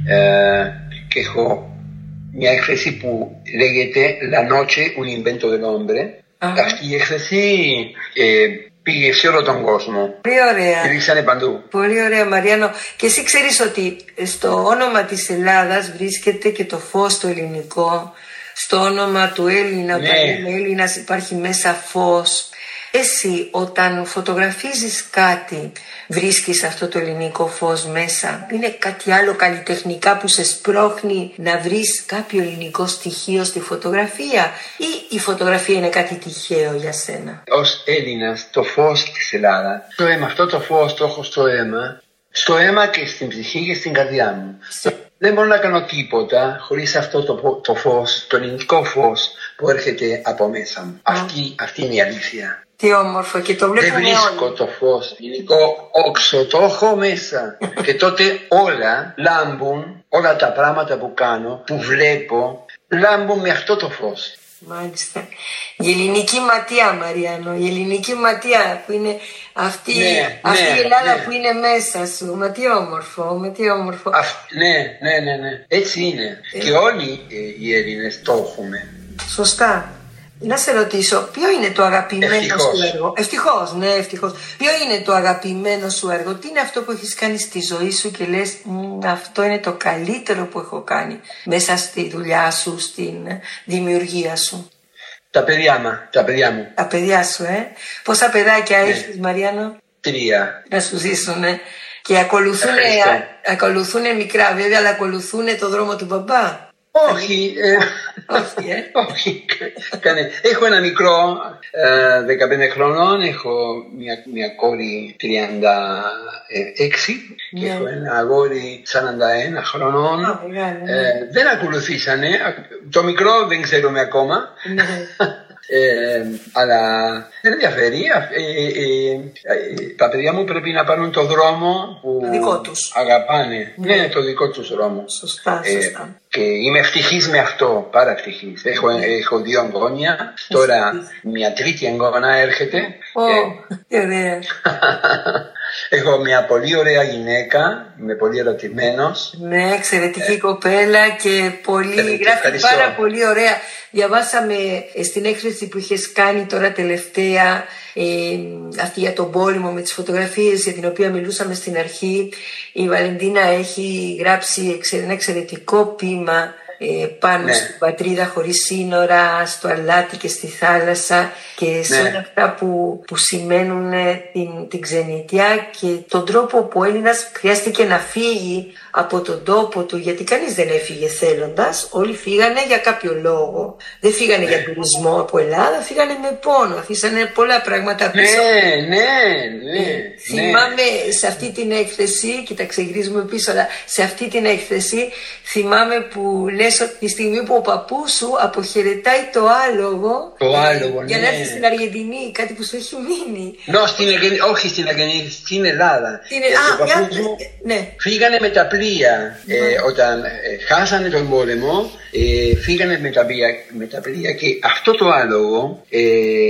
ε, και έχω μια έκθεση που λέγεται La noche un invento del hombre. Uh-huh. Αυτή η έκθεση ε, πήγε σε όλο τον κόσμο. Πολύ ωραία. Στηρίξανε παντού. Πολύ ωραία, Μαριάνο. Και εσύ ξέρεις ότι στο όνομα της Ελλάδας βρίσκεται και το φως το ελληνικό. Στο όνομα του Έλληνα, ναι. όταν είναι Έλληνας υπάρχει μέσα φως. Εσύ όταν φωτογραφίζεις κάτι βρίσκεις αυτό το ελληνικό φως μέσα? Είναι κάτι άλλο καλλιτεχνικά που σε σπρώχνει να βρεις κάποιο ελληνικό στοιχείο στη φωτογραφία, ή η φωτογραφία είναι κάτι τυχαίο για σένα? Ως Έλληνας το φως της Ελλάδας, το αίμα, αυτό το φως το έχω στο αίμα, στο αίμα και στην ψυχή και στην καρδιά μου. Σε... Δεν μπορώ να κάνω τίποτα χωρίς αυτό το, το φως, το ελληνικό φως που έρχεται από μέσα μου. Αυτή, αυτή είναι η αλήθεια. Τι όμορφο, και το βλέπουμε. Δεν βρίσκω όλοι. το φως, ελληνικό όξο, το έχω μέσα. Και τότε όλα λάμπουν, όλα τα πράγματα που κάνω, που βλέπω, λάμπουν με αυτό το φως. Μάλιστα. Η ελληνική ματιά, Μαριάνο, η ελληνική ματιά που είναι αυτή, ναι, αυτή ναι, η Ελλάδα ναι. που είναι μέσα σου. Μα τι όμορφο, με τι όμορφο. Α, ναι, ναι, ναι, ναι. Έτσι είναι. Ε. Και όλοι ε, οι Έλληνες το έχουμε. Σωστά. Να σε ρωτήσω, ποιο είναι το αγαπημένο ευτυχώς. σου έργο? Ευτυχώς, ναι, ευτυχώς. Ποιο είναι το αγαπημένο σου έργο? Τι είναι αυτό που έχεις κάνει στη ζωή σου και λες αυτό είναι το καλύτερο που έχω κάνει μέσα στη δουλειά σου, στην δημιουργία σου? Τα παιδιά μου, τα παιδιά μου. Τα παιδιά σου, ε. Πόσα παιδάκια ναι. έχεις, Μαριάνο? Τρία. Να σου ζήσουνε. Και ακολουθούνε, ακολουθούνε μικρά βέβαια, αλλά ακολουθούνε το δρόμο του μπαμπά. Όχι, ε, όχι, ε. όχι. Έχω ένα μικρό ε, δεκαπέντε χρονών, έχω μια, μια κόρη τριάντα έξι και ναι. έχω ένα αγόρι σαράντα ένα χρονών. Oh, μεγάλη, ναι. ε, δεν ακολουθήσανε, το μικρό δεν ξέρουμε ακόμα. Ναι. Ε, αλλά δεν ενδιαφέρει. Ε, ε, ε, τα παιδιά μου πρέπει να πάρουν το δρόμο που δικό τους. αγαπάνε. Ναι. Ναι, το δικό τους δρόμο. Σωστά, σωστά. Ε, και είμαι ευτυχής με αυτό, πάρα ευτυχής. Έχω, έχω δύο εγγόνια, τώρα μια τρίτη εγγόνα έρχεται. Oh, ε, ωραία. Έχω μια πολύ ωραία γυναίκα, είμαι πολύ ερωτημένος. Ναι, εξαιρετική ε, κοπέλα και πολύ, γράφει ευχαριστώ. Πάρα πολύ ωραία. Διαβάσαμε στην έκθεση που είχες κάνει τώρα τελευταία, ε, αυτή για τον πόλεμο με τις φωτογραφίες για την οποία μιλούσαμε στην αρχή. Η Βαλεντίνα έχει γράψει ένα εξαιρετικό ποίημα ε, πάνω ναι. στην πατρίδα χωρίς σύνορα, στο αλάτι και στη θάλασσα και σε όλα ναι. αυτά που, που σημαίνουν την, την ξενιτιά και τον τρόπο που ο Έλληνας χρειάστηκε να φύγει από τον τόπο του, γιατί κανείς δεν έφυγε θέλοντας, όλοι φύγανε για κάποιο λόγο. Δεν φύγανε ναι. για τουρισμό από Ελλάδα, φύγανε με πόνο, αφήσανε πολλά πράγματα πίσω. Ναι, ναι, ναι. Ε, θυμάμαι ναι. σε αυτή την έκθεση, κοίταξε γυρίζουμε πίσω, αλλά σε αυτή την έκθεση θυμάμαι που λες ότι τη στιγμή που ο παππούς σου αποχαιρετάει το άλογο, το άλογο, για ναι. να έρθει στην Αργεντινή, κάτι που σου έχει μείνει. No, στην, όχι στην Αργεντινή, στην Ελλάδα. Στην... Α, για... μου ναι. Φύγανε με τα πλοία. Ναι. Ε, όταν ε, χάσανε τον πόλεμο, ε, φύγανε με τα, πλοία, με τα πλοία και αυτό το άλογο, ε,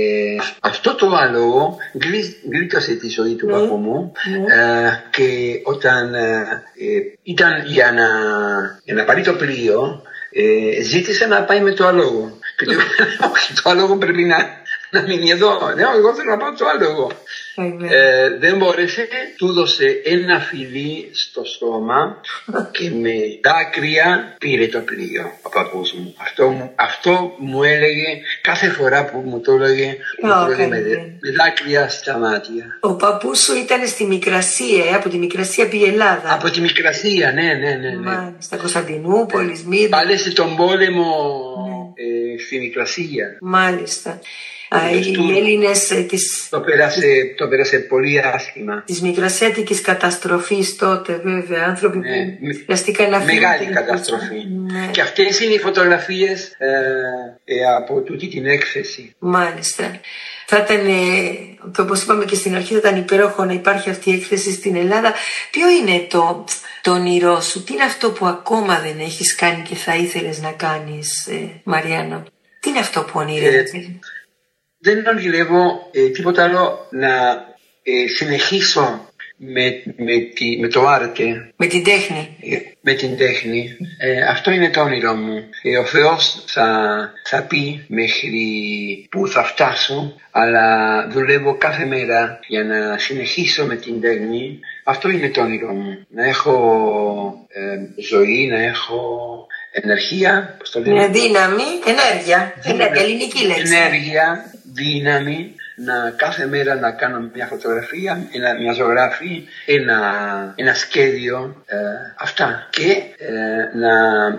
αυτό το άλογο γλίτωσε τη ζωή του ναι. παππού μου ναι. ε, και όταν ε, ήταν για να, για να πάρει το πλοίο, ε, ζήτησε να πάει με το άλογο. Και του είπα, όχι, το άλογο πρέπει να, να μείνει εδώ. Ναι, εγώ θέλω να πάω το άλογο. Ε, δεν μπόρεσε, του δώσε ένα φιλί στο στόμα και με δάκρυα πήρε το πλοίο ο παππούς μου. Αυτό, αυτό μου έλεγε κάθε φορά που μου το έλεγε, oh, μου το με, με δάκρυα στα μάτια. Ο παππούς σου ήταν στη Μικρασία, ε, από τη Μικρασία πήγε Ελλάδα. Από τη Μικρασία, ναι, ναι, ναι. ναι. Στα Κωνσταντινούπολη, Σμύρνη. Πάλεσε τον πόλεμο ναι. ε, στη Μικρασία. Μάλιστα. Α, οι Έλληνες της... Το πέρασε, το πέρασε πολύ άσχημα. Της μικρασιάτικης καταστροφής τότε βέβαια, άνθρωποι ναι, που χρειαστήκαν να φύγουν. Μεγάλη καταστροφή. Ναι. Και αυτές είναι οι φωτογραφίες ε, ε, από τούτη την έκθεση. Μάλιστα. Θα ήταν, και όπως είπαμε και στην αρχή, θα ήταν υπέροχο να υπάρχει αυτή η έκθεση στην Ελλάδα. Ποιο είναι το, το όνειρό σου, τι είναι αυτό που ακόμα δεν έχεις κάνει και θα ήθελες να κάνεις, ε, Μαριάνο? Τι είναι αυτό που ονειρεύεσαι? Ε, Δεν ονειρεύω ε, τίποτα άλλο να ε, συνεχίσω με, με, τη, με το άρτε. Με την τέχνη. Με την τέχνη. Ε, αυτό είναι το όνειρό μου. Ε, ο Θεός θα, θα πει μέχρι που θα φτάσω, αλλά δουλεύω κάθε μέρα για να συνεχίσω με την τέχνη. Αυτό είναι το όνειρό μου. Να έχω ε, ζωή, να έχω ενεργεία. Πώς το λέμε? Μια δύναμη, ενέργεια. Ενέργεια, ελληνική λέξη. Ενέργεια, δύναμη. Να κάθε μέρα να κάνω μια φωτογραφία, ένα, μια ζωγράφη, ένα, ένα σχέδιο, ε, αυτά. Και ε, να,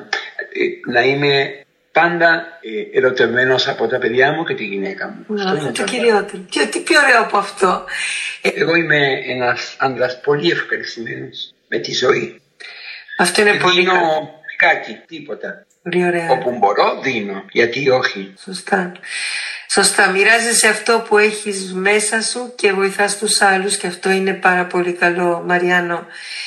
ε, να είμαι πάντα ε, ερωτευμένος από τα παιδιά μου και τη γυναίκα μου. Να, αυτό είναι το κυριότερο. Και τι πιο ωραίο από αυτό. Εγώ είμαι ένας άντρας πολύ ευχαριστημένος με τη ζωή. Αυτό είναι πολύ δίνω καλό. κάτι, τίποτα. Πολύ ωραία. Όπου μπορώ δίνω, γιατί όχι. Σωστά. Σωστά, μοιράζεσαι αυτό που έχεις μέσα σου και βοηθάς τους άλλους και αυτό είναι πάρα πολύ καλό, Μαριάνο.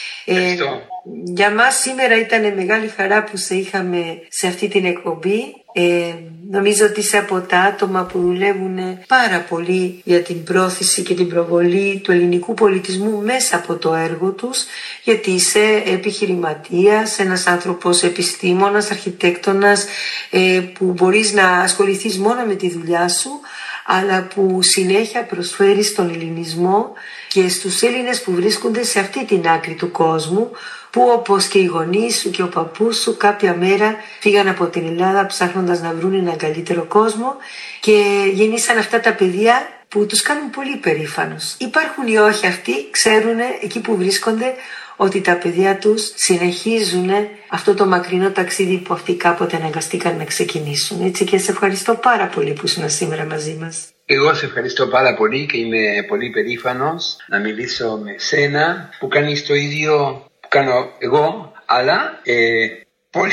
Ε, για μας σήμερα ήταν μεγάλη χαρά που σε είχαμε σε αυτή την εκπομπή. Ε, νομίζω ότι είσαι από τα άτομα που δουλεύουν πάρα πολύ για την πρόθεση και την προβολή του ελληνικού πολιτισμού μέσα από το έργο τους, γιατί είσαι επιχειρηματίας, ένας άνθρωπος επιστήμονας, αρχιτέκτονας, ε, που μπορείς να ασχοληθείς μόνο με τη δουλειά σου, αλλά που συνέχεια προσφέρεις τον ελληνισμό και στους Έλληνες που βρίσκονται σε αυτή την άκρη του κόσμου, που όπως και οι γονείς σου και ο παππούς σου κάποια μέρα πήγαν από την Ελλάδα ψάχνοντας να βρουν έναν καλύτερο κόσμο και γεννήσαν αυτά τα παιδιά που τους κάνουν πολύ περήφανους. Υπάρχουν ή όχι αυτοί, ξέρουν εκεί που βρίσκονται ότι τα παιδιά τους συνεχίζουν αυτό το μακρινό ταξίδι που αυτοί κάποτε αναγκαστήκαν να ξεκινήσουν. Έτσι, και σε ευχαριστώ πάρα πολύ που ήσουν σήμερα μαζί μας. Εγώ σε ευχαριστώ πάρα πολύ και είμαι πολύ περήφανος να μιλήσω με σένα που κάνεις το ίδιο που κάνω εγώ, αλλά ε, πολύ,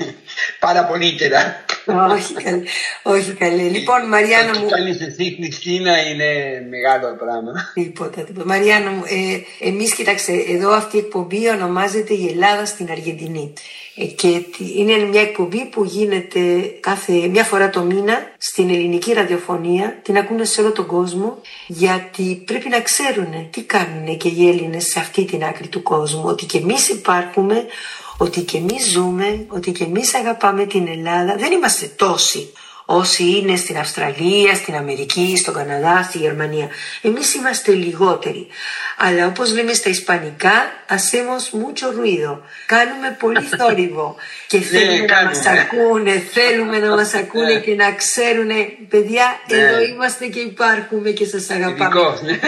πάρα πολύτερα. Όχι καλέ, όχι καλέ. Λοιπόν, Μαριάνο μου... Το κάνεις εσύ, Χριστίνα, είναι μεγάλο πράγμα. Τίποτα, τίποτα. Μαριάνο μου, ε, εμείς, κοιτάξτε, εδώ αυτή η εκπομπή ονομάζεται «Η Ελλάδα στην Αργεντινή». Ε, και είναι μια εκπομπή που γίνεται κάθε μια φορά το μήνα στην ελληνική ραδιοφωνία. Την ακούνε σε όλο τον κόσμο, γιατί πρέπει να ξέρουν τι κάνουν και οι Έλληνες σε αυτή την άκρη του κόσμου. Ότι και εμείς υπάρχουμε, ότι και εμείς ζούμε, ότι και εμείς αγαπάμε την Ελλάδα. Δεν είμαστε τόσοι όσοι είναι στην Αυστραλία, στην Αμερική, στον Καναδά, στη Γερμανία. Εμείς είμαστε λιγότεροι. Αλλά όπως λέμε στα Ισπανικά, hacemos mucho ruido. Κάνουμε πολύ θόρυβο. Και θέλουμε να μας ακούνε, θέλουμε να μας ακούνε και να ξέρουν, παιδιά, ναι, εδώ είμαστε και υπάρχουμε και σας αγαπάμε. Ναι.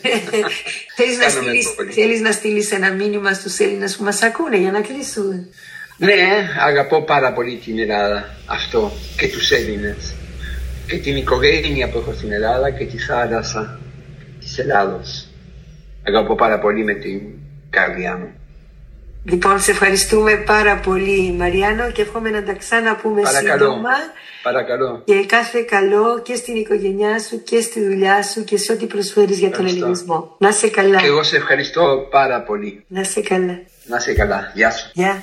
Θέλεις, να στείλεις, θέλεις να στείλεις ένα μήνυμα στους Έλληνες που μας ακούνε για να κλείσουμε? Ναι, αγαπώ πάρα πολύ την Ελλάδα, αυτό, και τους Έλληνες και την οικογένεια που έχω στην Ελλάδα και τη θάλασσα της Ελλάδος. Αγαπώ πάρα πολύ με την καρδιά μου. Λοιπόν, σε ευχαριστούμε πάρα πολύ, Μαριάνο, και εύχομαι να τα ξαναπούμε σύντομα. Παρακαλώ. Και κάθε καλό και στην οικογένειά σου και στη δουλειά σου και σε ό,τι προσφέρεις για τον ελληνισμό. Να είσαι καλά. Και εγώ σε ευχαριστώ πάρα πολύ. Να είσαι καλά. Να είσαι καλά. Γεια σου. Γεια.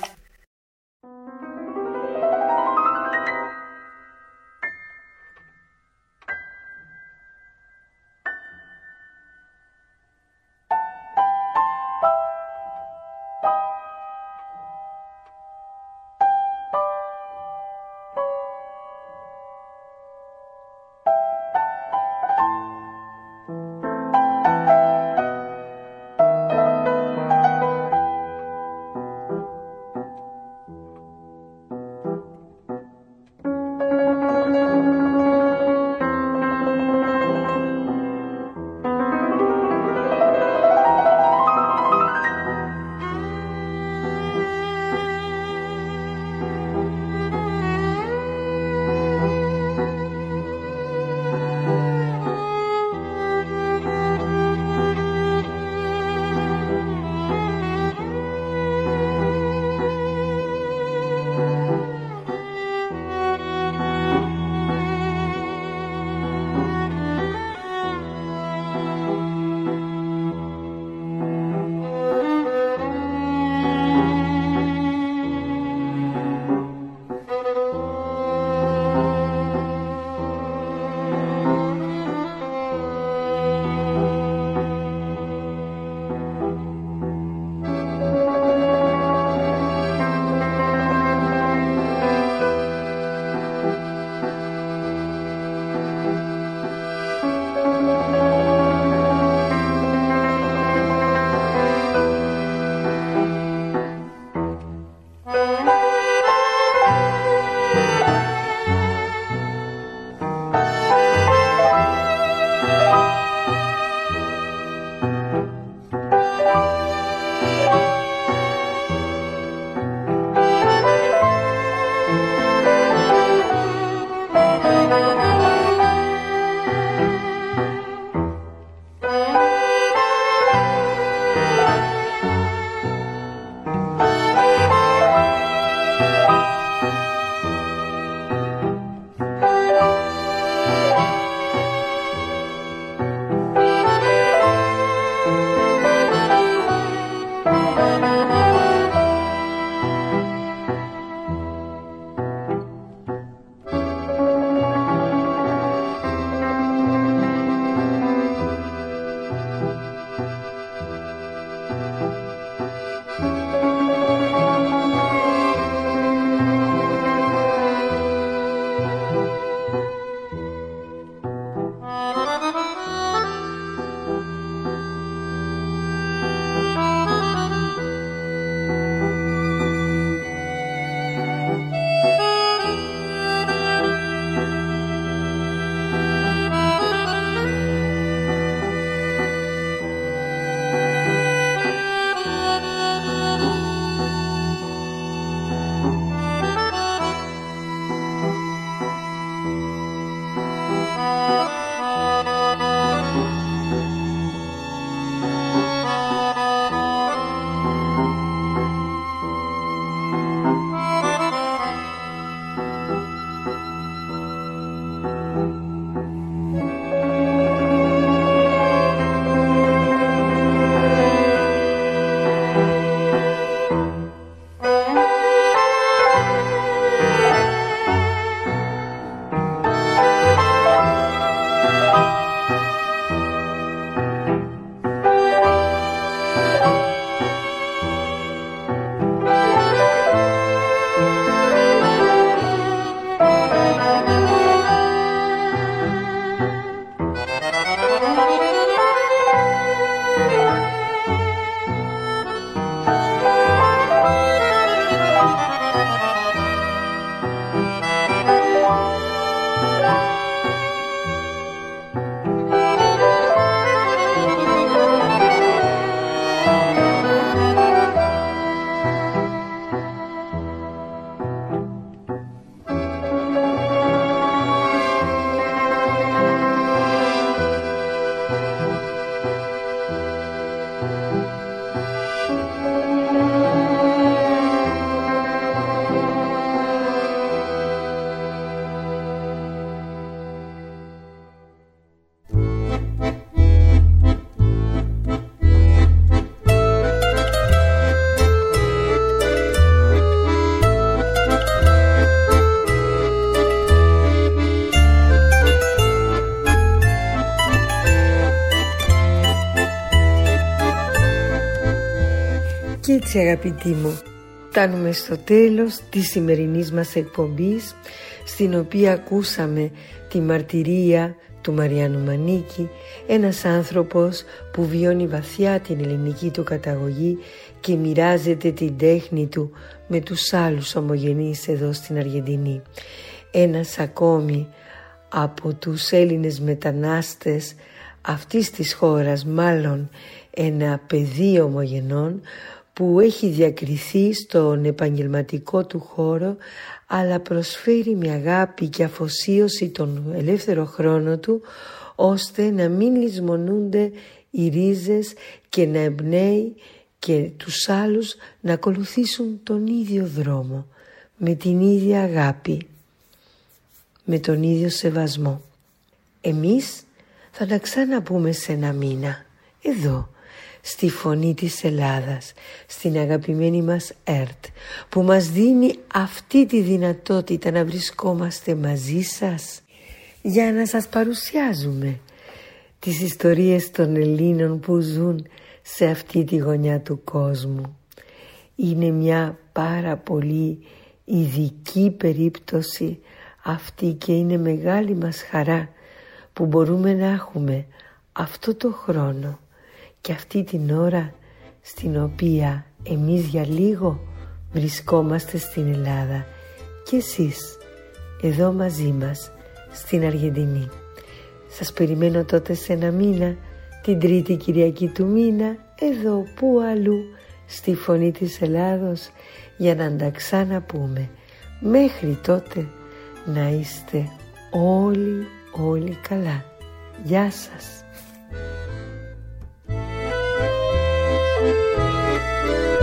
έτσι αγαπητοί μου, φτάνουμε στο τέλος της σημερινής μας εκπομπής, στην οποία ακούσαμε τη μαρτυρία του Μαριάννου Μανίκη, ένας άνθρωπος που βιώνει βαθιά την ελληνική του καταγωγή και μοιράζεται την τέχνη του με τους άλλους ομογενείς εδώ στην Αργεντινή. Ένας ακόμη από τους Έλληνες μετανάστες αυτής της χώρας, μάλλον ένα παιδί ομογενών που έχει διακριθεί στον επαγγελματικό του χώρο, αλλά προσφέρει με αγάπη και αφοσίωση τον ελεύθερο χρόνο του, ώστε να μην λησμονούνται οι ρίζες και να εμπνέει και τους άλλους να ακολουθήσουν τον ίδιο δρόμο, με την ίδια αγάπη, με τον ίδιο σεβασμό. Εμείς θα τα ξαναπούμε σε ένα μήνα, εδώ, στη Φωνή της Ελλάδας, στην αγαπημένη μας ΕΡΤ, που μας δίνει αυτή τη δυνατότητα να βρισκόμαστε μαζί σας για να σας παρουσιάζουμε τις ιστορίες των Ελλήνων που ζουν σε αυτή τη γωνιά του κόσμου. Είναι μια πάρα πολύ ειδική περίπτωση αυτή και είναι μεγάλη μας χαρά που μπορούμε να έχουμε αυτό το χρόνο και αυτή την ώρα στην οποία εμείς για λίγο βρισκόμαστε στην Ελλάδα και εσείς εδώ μαζί μας στην Αργεντινή. Σας περιμένω τότε σε ένα μήνα, την τρίτη Κυριακή του μήνα, εδώ που αλλού, στη Φωνή της Ελλάδος, για να τα ξαναπούμε. Μέχρι τότε να είστε όλοι όλοι καλά. Γεια σας.